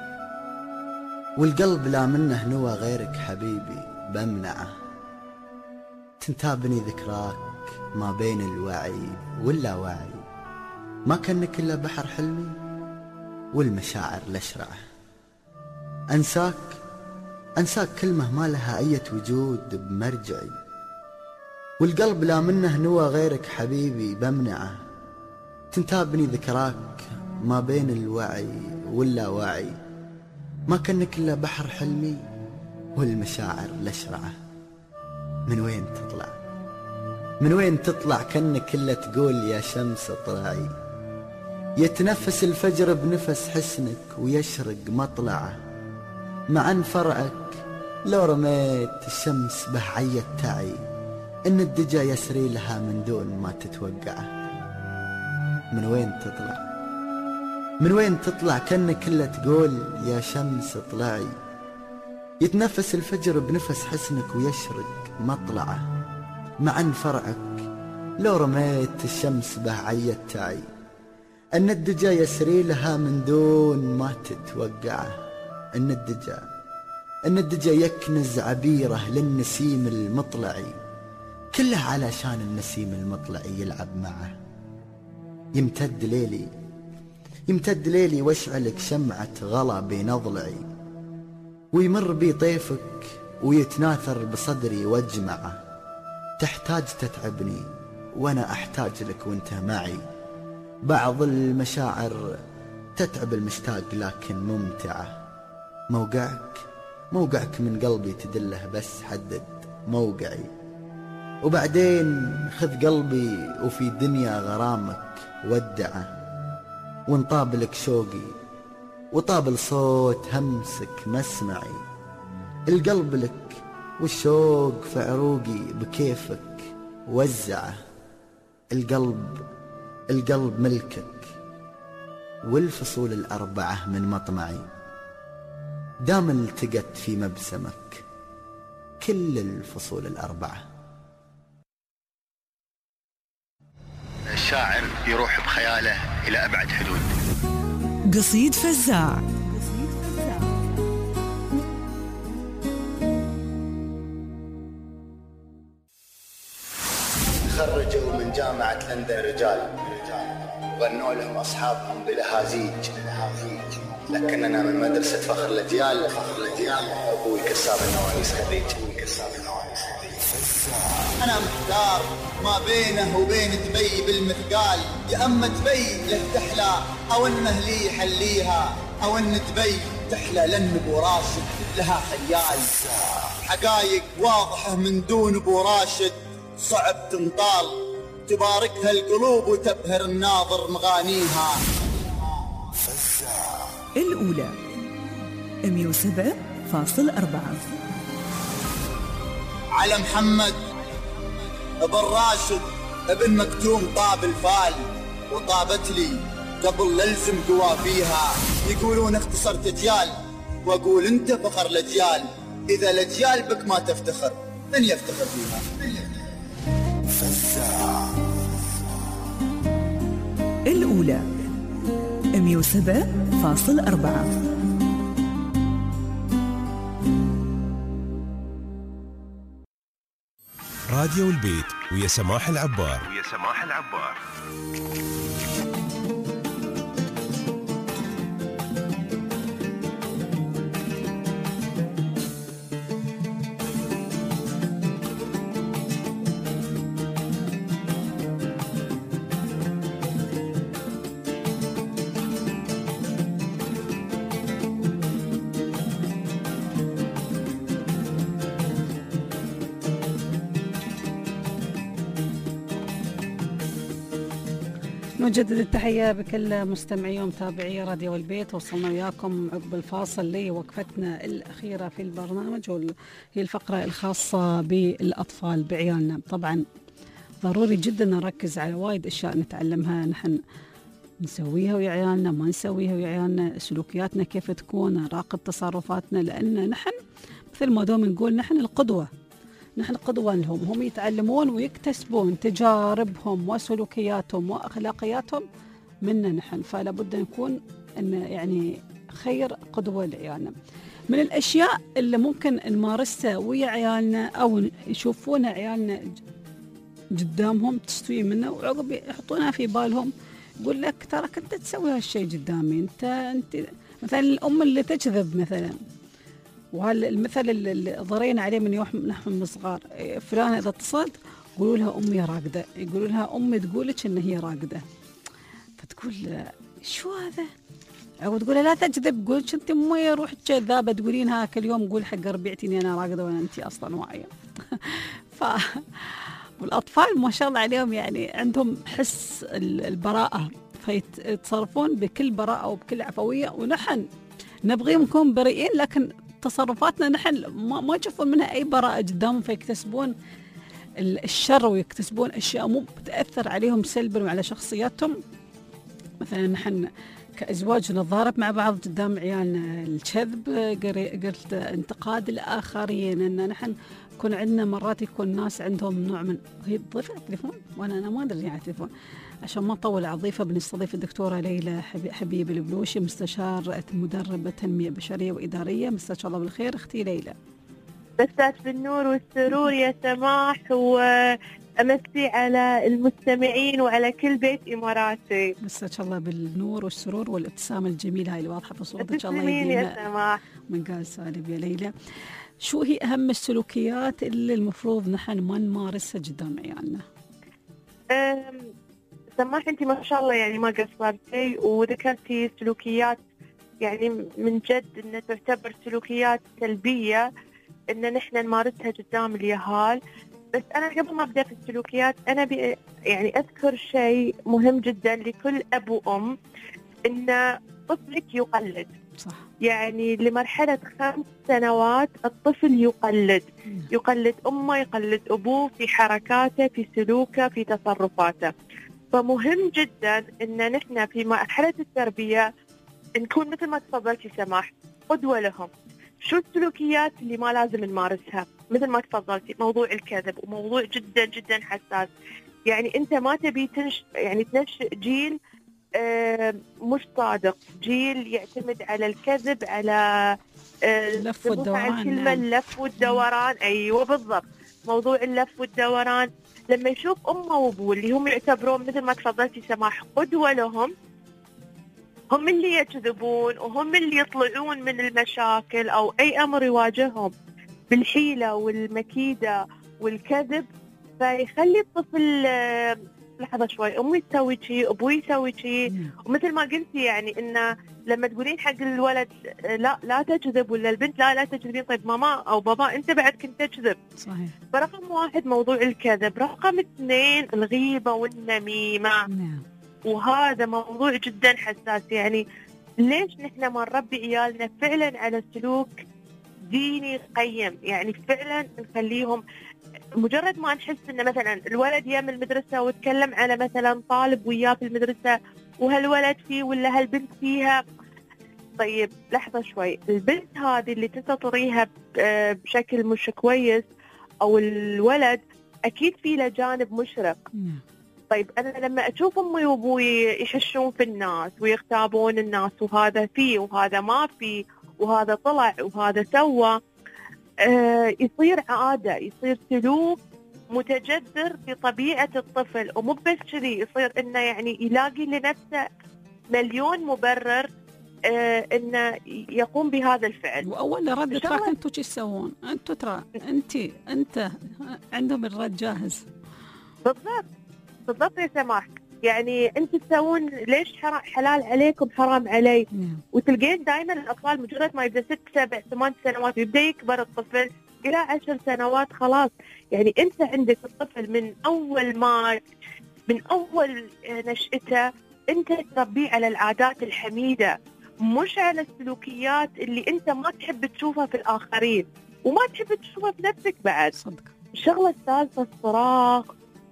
والقلب لا منه نوى غيرك حبيبي بمنعه. تنتابني ذكراك ما بين الوعي واللاوعي، ما كانك إلا بحر حلمي والمشاعر لشرعه. أنساك أنساك كلمة ما لها أية وجود بمرجعي، والقلب لا منه نوى غيرك حبيبي بمنعه. تنتابني ذكراك ما بين الوعي واللاوعي، ما كنك إلا بحر حلمي والمشاعر لشرعه. من وين تطلع من وين تطلع كنك إلا تقول يا شمس اطلعي. يتنفس الفجر بنفس حسنك ويشرق مطلعه، مع ان فرعك لو رميت الشمس به عيت تعي، ان الدجا يسري لها من دون ما تتوقعه. من وين تطلع من وين تطلع كنك إلا تقول يا شمس اطلعي. يتنفس الفجر بنفس حسنك ويشرق مطلعه، مع ان فرعك لو رميت الشمس به عيت تعي، ان الدجا يسري لها من دون ما تتوقعه. ان الدجا ان الدجا يكنز عبيره للنسيم المطلعي، كله علشان النسيم المطلعي يلعب معه. يمتد ليلي يمتد ليلي واشعلك شمعة غلا بين أضلعي، ويمر بي طيفك ويتناثر بصدري واجمعه. تحتاج تتعبني وانا احتاج لك وانت معي، بعض المشاعر تتعب المشتاق لكن ممتعة. موقعك موقعك من قلبي تدله، بس حدد موقعي، وبعدين خذ قلبي وفي دنيا غرامك ودعه. ونطابلك شوقي وطابل صوت همسك مسمعي، القلب لك والشوق في عروقي بكيفك وزعه. القلب القلب ملكك والفصول الأربعة من مطمعي، دام التقت في مبسمك كل الفصول الأربعة. الشاعر يروح بخياله إلى أبعد حدود. قصيد فزاع. تخرجوا من جامعة لندن رجال، غنوا لهم أصحابهم بلهازيج، لكننا من مدرسة فخر الأجيال. أبوي كساب النوانيس خريج. أنا محتار ما بينه وبين دبي بالمثقال، يا أما دبي له تحلى أو أنه لي يحليها، أو أن دبي تحلى لأن أبو راشد لها خيال. حقايق واضحة من دون أبو راشد صعب تنطال، تباركها القلوب وتبهر الناظر مغانيها. الأولى مية وسبعة فاصل أربعة. على محمد ابن راشد ابن مكتوم طاب الفال، وطابت لي قبل للزم قوافيها. يقولون اختصرت اجيال، واقول انت فخر الاجيال. اذا الاجيال بك ما تفتخر من يفتخر فيها؟ الأولى مية وسبعة فاصل أربعة. راديو البيت ويا سماح العبار. ويا سماح العبار. نجدد التحية بكل مستمعي ومتابعي راديو البيت. وصلنا وياكم عقب الفاصل لوقفتنا الأخيرة في البرنامج، وهي الفقرة الخاصة بالأطفال بعيالنا. طبعا ضروري جدا نركز على وايد أشياء نتعلمها، نحن نسويها ويا عيالنا، ما نسويها ويا عيالنا، سلوكياتنا كيف تكون، نراقب تصرفاتنا، لأن نحن مثل ما دوم نقول نحن القدوة، نحن قدوة لهم. هم يتعلمون ويكتسبون تجاربهم وسلوكياتهم وأخلاقياتهم منا نحن، فلا بد نكون أن يعني خير قدوة لعيالنا. من الأشياء اللي ممكن نمارسها ويا عيالنا أو يشوفون عيالنا قدامهم تستوي منه، وعقب يحطونها في بالهم، يقول لك ترى كنت تسوي هالشيء قدامي. انت انت مثلا الأم اللي تكذب مثلا، وهذا المثل اللي ضرينا عليه من يوم نحن صغار، فلانة إذا اتصلت قولوا لها أمي راقدة، يقولوا لها أمي تقولك إن هي راقدة، فتقول شو هذا؟ أو تقول لا تكذب، قولك أنت أمي روح كذابة تقولينها كل يوم، قول حق ربيعتي إني أنا راقدة وأنا أنت أصلا واعية. ف والأطفال ما شاء الله عليهم يعني عندهم حس البراءة، فيتصرفون بكل براءة وبكل عفوية، ونحن نبغيهم نكون بريئين، لكن تصرفاتنا نحن ما, ما يشوفون منها أي براءة قدامهم، فيكتسبون الشر ويكتسبون أشياء مو بتأثر عليهم سلبا وعلى شخصياتهم. مثلا نحن كأزواج نتضارب مع بعض قدام عيالنا، الكذب، قلت انتقاد الآخرين، أن نحن يكون عندنا مرات يكون الناس عندهم نوع من هي ضيفة على التليفون وأنا أنا ما أدري على التليفون. عشان ما أطول على الضيفة، بنستضيف الدكتورة ليلى حبيب البلوشي، مستشار مدربة تنمية بشرية وإدارية. مساك الله بالخير أختي ليلى. مساك بالنور والسرور يا سماح، وأمسي على المستمعين وعلى كل بيت إماراتي. مساك الله بالنور والسرور والابتسامة الجميلة هاي اللي واضحة في صوتك. الله يديمها يا سماح. من قال سالب يا ليلى. شو هي أهم السلوكيات اللي المفروض نحن ما نمارسها قدام عيالنا؟ سماح أنت ما شاء الله يعني ما قصرتي وذكرتي سلوكيات يعني من جد أنها تعتبر سلوكيات سلبية أن نحن نمارسها قدام اليهال. بس أنا قبل ما أبدأ في السلوكيات أنا بي يعني أذكر شيء مهم جدا لكل أب وأم، أن طفلك يقلد. صح. يعني لمرحلة خمس سنوات الطفل يقلد يقلد أمه، يقلد أبوه في حركاته، في سلوكه، في تصرفاته. فمهم جدا أن نحن في مرحلة التربية نكون مثل ما تفضلتي سماح قدوة لهم. شو السلوكيات اللي ما لازم نمارسها؟ مثل ما تفضلتي موضوع الكذب، وموضوع جدا جدا حساس. يعني أنت ما تبي تنش يعني تنشئ جيل آه مش صادق، جيل يعتمد على الكذب، على آه اللف والدوران. الكلمة نعم. اللف والدوران، أيوة بالضبط، موضوع اللف والدوران. لما يشوف أمه وأبوه اللي هم يعتبرون مثل ما تفضلتي سماح قدوة لهم، هم اللي يكذبون وهم اللي يطلعون من المشاكل أو أي أمر يواجههم بالحيلة والمكيدة والكذب، فيخلي الطفل آه لحظة شوي أمي تسوي شيء، أبوي يسوي شيء. ومثل ما قلتي يعني إنه لما تقولين حق الولد لا لا تكذب، ولا البنت لا لا تكذبين، طيب ماما أو بابا أنت بعد كنت تكذب. صحيح. فرقم واحد موضوع الكذب، رقم اثنين الغيبة والنميمة. نعم. وهذا موضوع جدا حساس. يعني ليش نحن ما نربي عيالنا فعلا على سلوك ديني قيم؟ يعني فعلا نخليهم مجرد ما نحس إن مثلا الولد يا من المدرسة وتكلم على مثلا طالب وياه في المدرسة وهالولد فيه ولا هالبنت فيها، طيب لحظة شوي، البنت هذه اللي تنتظريها بشكل مش كويس أو الولد أكيد فيه له جانب مشرق. طيب أنا لما أشوف أمي وأبوي يحشون في الناس ويغتابون الناس، وهذا فيه وهذا ما فيه وهذا طلع وهذا سوى، آه يصير عادة، يصير سلوك متجذر في طبيعة الطفل. ومو بس كذي، يصير إنه يعني يلاقي لنفسه مليون مبرر آه إنه يقوم بهذا الفعل. وأول رد تراك أنتوا شو تسوون؟ أنتوا ترى أنت أنت عندهم الرد جاهز. بالضبط بالضبط يا سماح. يعني أنت تسوون ليش حلال عليكم حرام علي. وتلقين دائما الأطفال مجرد ما يبدأ ست سبع ثمان سنوات ويبدأ يكبر الطفل إلى عشر سنوات خلاص. يعني أنت عندك الطفل من أول ما من أول نشأته أنت تربيه على العادات الحميدة، مش على السلوكيات اللي أنت ما تحب تشوفها في الآخرين وما تحب تشوفها في نفسك بعد. صدق. الشغلة الثالثة الصراخ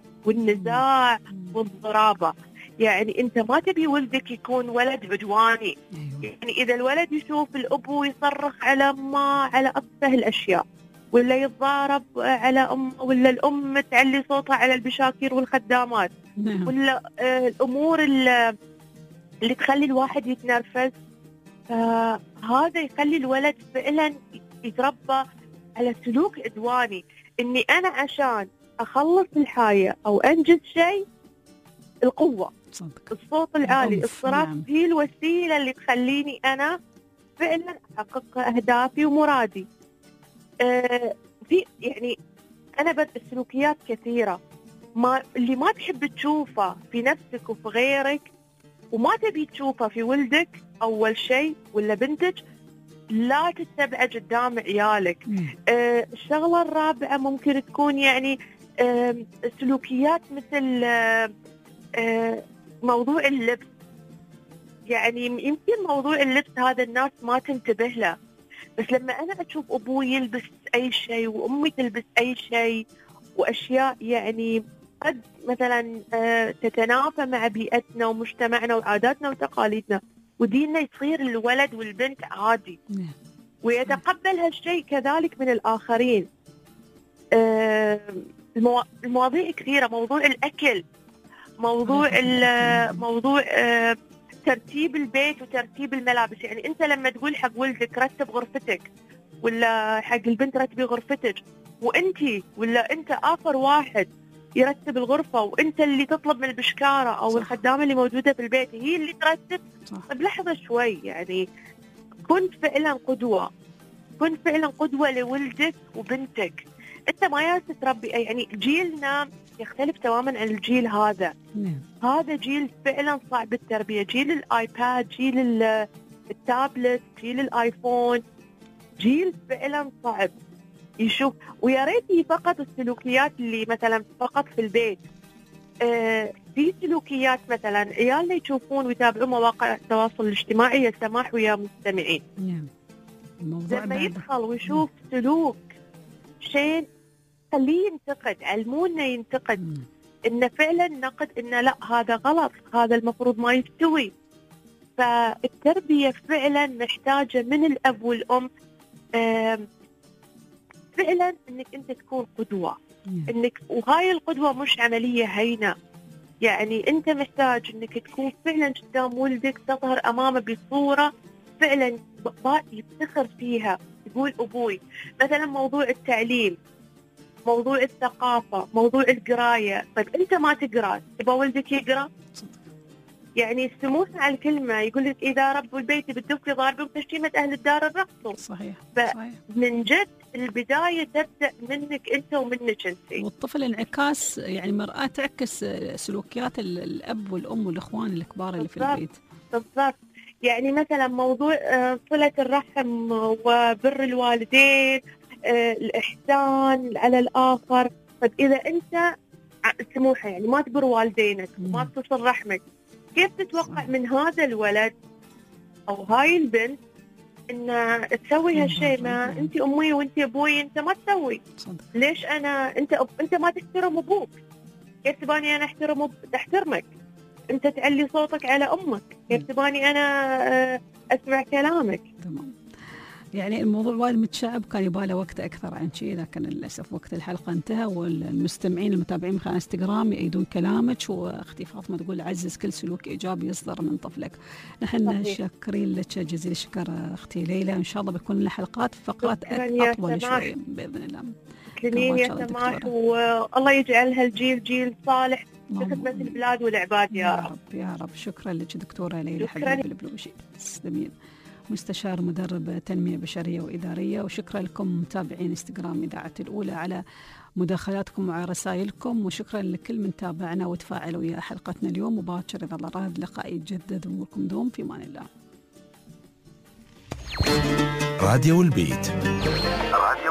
والنزاع والضرابة. يعني أنت ما تبي ولدك يكون ولد عدواني. يعني إذا الولد يشوف الأبو يصرخ على أمه على أتفه الأشياء، ولا يتضارب على أمه، ولا الأم تعلي صوتها على البشاكير والخدامات، ولا آه الأمور اللي, اللي تخلي الواحد يتنرفز، فهذا يخلي الولد فعلا يتربى على سلوك عدواني. إني أنا عشان أخلص الحاجة أو أنجز شيء، القوة، صدق. الصوت العالي، الصراخ، نعم. هي الوسيلة اللي تخليني أنا فعلا احقق اهدافي ومرادي. آه في يعني انا بدأ السلوكيات كثيره، ما اللي ما تحب تشوفه في نفسك وفي غيرك وما تبي تشوفه في ولدك اول شيء ولا بنتك، لا تتبعه قدام عيالك. آه الشغله الرابعه ممكن تكون يعني آه سلوكيات مثل آه آه موضوع اللبس. يعني يمكن موضوع اللبس هذا الناس ما تنتبه له، بس لما أنا أشوف أبوي يلبس أي شيء وأمي تلبس أي شيء وأشياء يعني قد مثلا تتنافى مع بيئتنا ومجتمعنا وعاداتنا وتقاليدنا وديننا، يصير الولد والبنت عادي ويتقبل هالشيء كذلك من الآخرين. المواضيع كثيرة، موضوع الأكل، موضوع موضوع ترتيب البيت وترتيب الملابس. يعني أنت لما تقول حق ولدك رتب غرفتك ولا حق البنت رتبي غرفتك، وأنتي ولا أنت آخر واحد يرتب الغرفة وأنت اللي تطلب من البشكارة أو صح. الخدامة اللي موجودة في البيت هي اللي ترتب. طيب لحظة شوي، يعني كنت فعلا قدوة، كنت فعلا قدوة لولدك وبنتك. أنت ما ياس تربي، يعني جيلنا يختلف تماما عن الجيل هذا. نعم. هذا جيل فعلا صعب التربية، جيل الآيباد، جيل التابلت، جيل الآيفون، جيل فعلا صعب يشوف. ويا ريت فقط السلوكيات اللي مثلا فقط في البيت. آه في سلوكيات مثلا عيالنا يشوفون ويتابعون مواقع التواصل الاجتماعي. يا سماح ويا مستمعين، نعم. لما يدخل ويشوف مم. سلوك شيء خليه ينتقد، علمونا ينتقد. مم. إنه فعلا نقد إنه لا هذا غلط، هذا المفروض ما يستوي. فالتربية فعلا محتاجة من الأب والأم آه فعلا انك انت تكون قدوة. مم. انك وهاي القدوة مش عملية هينة، يعني انت محتاج انك تكون فعلا قدام ولدك، تظهر امامه بصورة فعلا يفتخر فيها، يقول ابوي. مثلا موضوع التعليم، موضوع الثقافة، موضوع القراية. طيب انت ما تقرأ، تبغى ولدك يقرأ؟ يعني يستمون على الكلمة، يقول لك إذا رب البيت بالدف ضارب وتشتيمة أهل الدار الرقص. صحيح. فمن جد البداية تبدأ منك أنت ومنك أنت. والطفل انعكاس، يعني مرآة تعكس سلوكيات الأب والأم والإخوان الكبار اللي في البيت. بالضبط. يعني مثلا موضوع صلة الرحم وبر الوالدين، الإحسان على الآخر. طيب إذا أنت سموحة يعني ما تبر والدينك وما تصل رحمك، كيف تتوقع من هذا الولد أو هاي البنت إن تسوي هالشيء؟ ما أنت أمي وأنت أبوي أنت ما تسوي. ليش أنا أنت أب... أنت ما تحترم أبوك، كيف تباني أنا أحترم أب... تحترمك؟ أنت تعلي صوتك على أمك، كيف تباني أنا أسمع كلامك؟ تمام. يعني الموضوع وايد متشعب، كان يباله وقت أكثر عن شيء، لكن للأسف وقت الحلقة انتهى. والمستمعين المتابعين من خلال انستغرام يأيدون كلامك، وأختي فاطمة تقول عزز كل سلوك إيجابي يصدر من طفلك. نحن شاكرين لك جزيل الشكر أختي ليلى، إن شاء الله بيكون لنا حلقات فقرات أطول شوي بإذن الله. تسلمين يا سماح، والله يجعل هالجيل جيل صالح في خدمة البلاد والعباد يا رب. يا رب يا رب. شكرا لك دكتورة ليلى حبيب البلوشي. تسلمين. مستشار مدرب تنمية بشرية وإدارية. وشكرا لكم متابعين انستغرام إذاعة الأولى على مداخلاتكم وعلى رسائلكم، وشكرا لكل من تابعنا وتفاعل ويا حلقتنا اليوم. وباكر إذا الله راد لقاء يتجدد. أموركم دوم في أمان الله. راديو البيت. راديو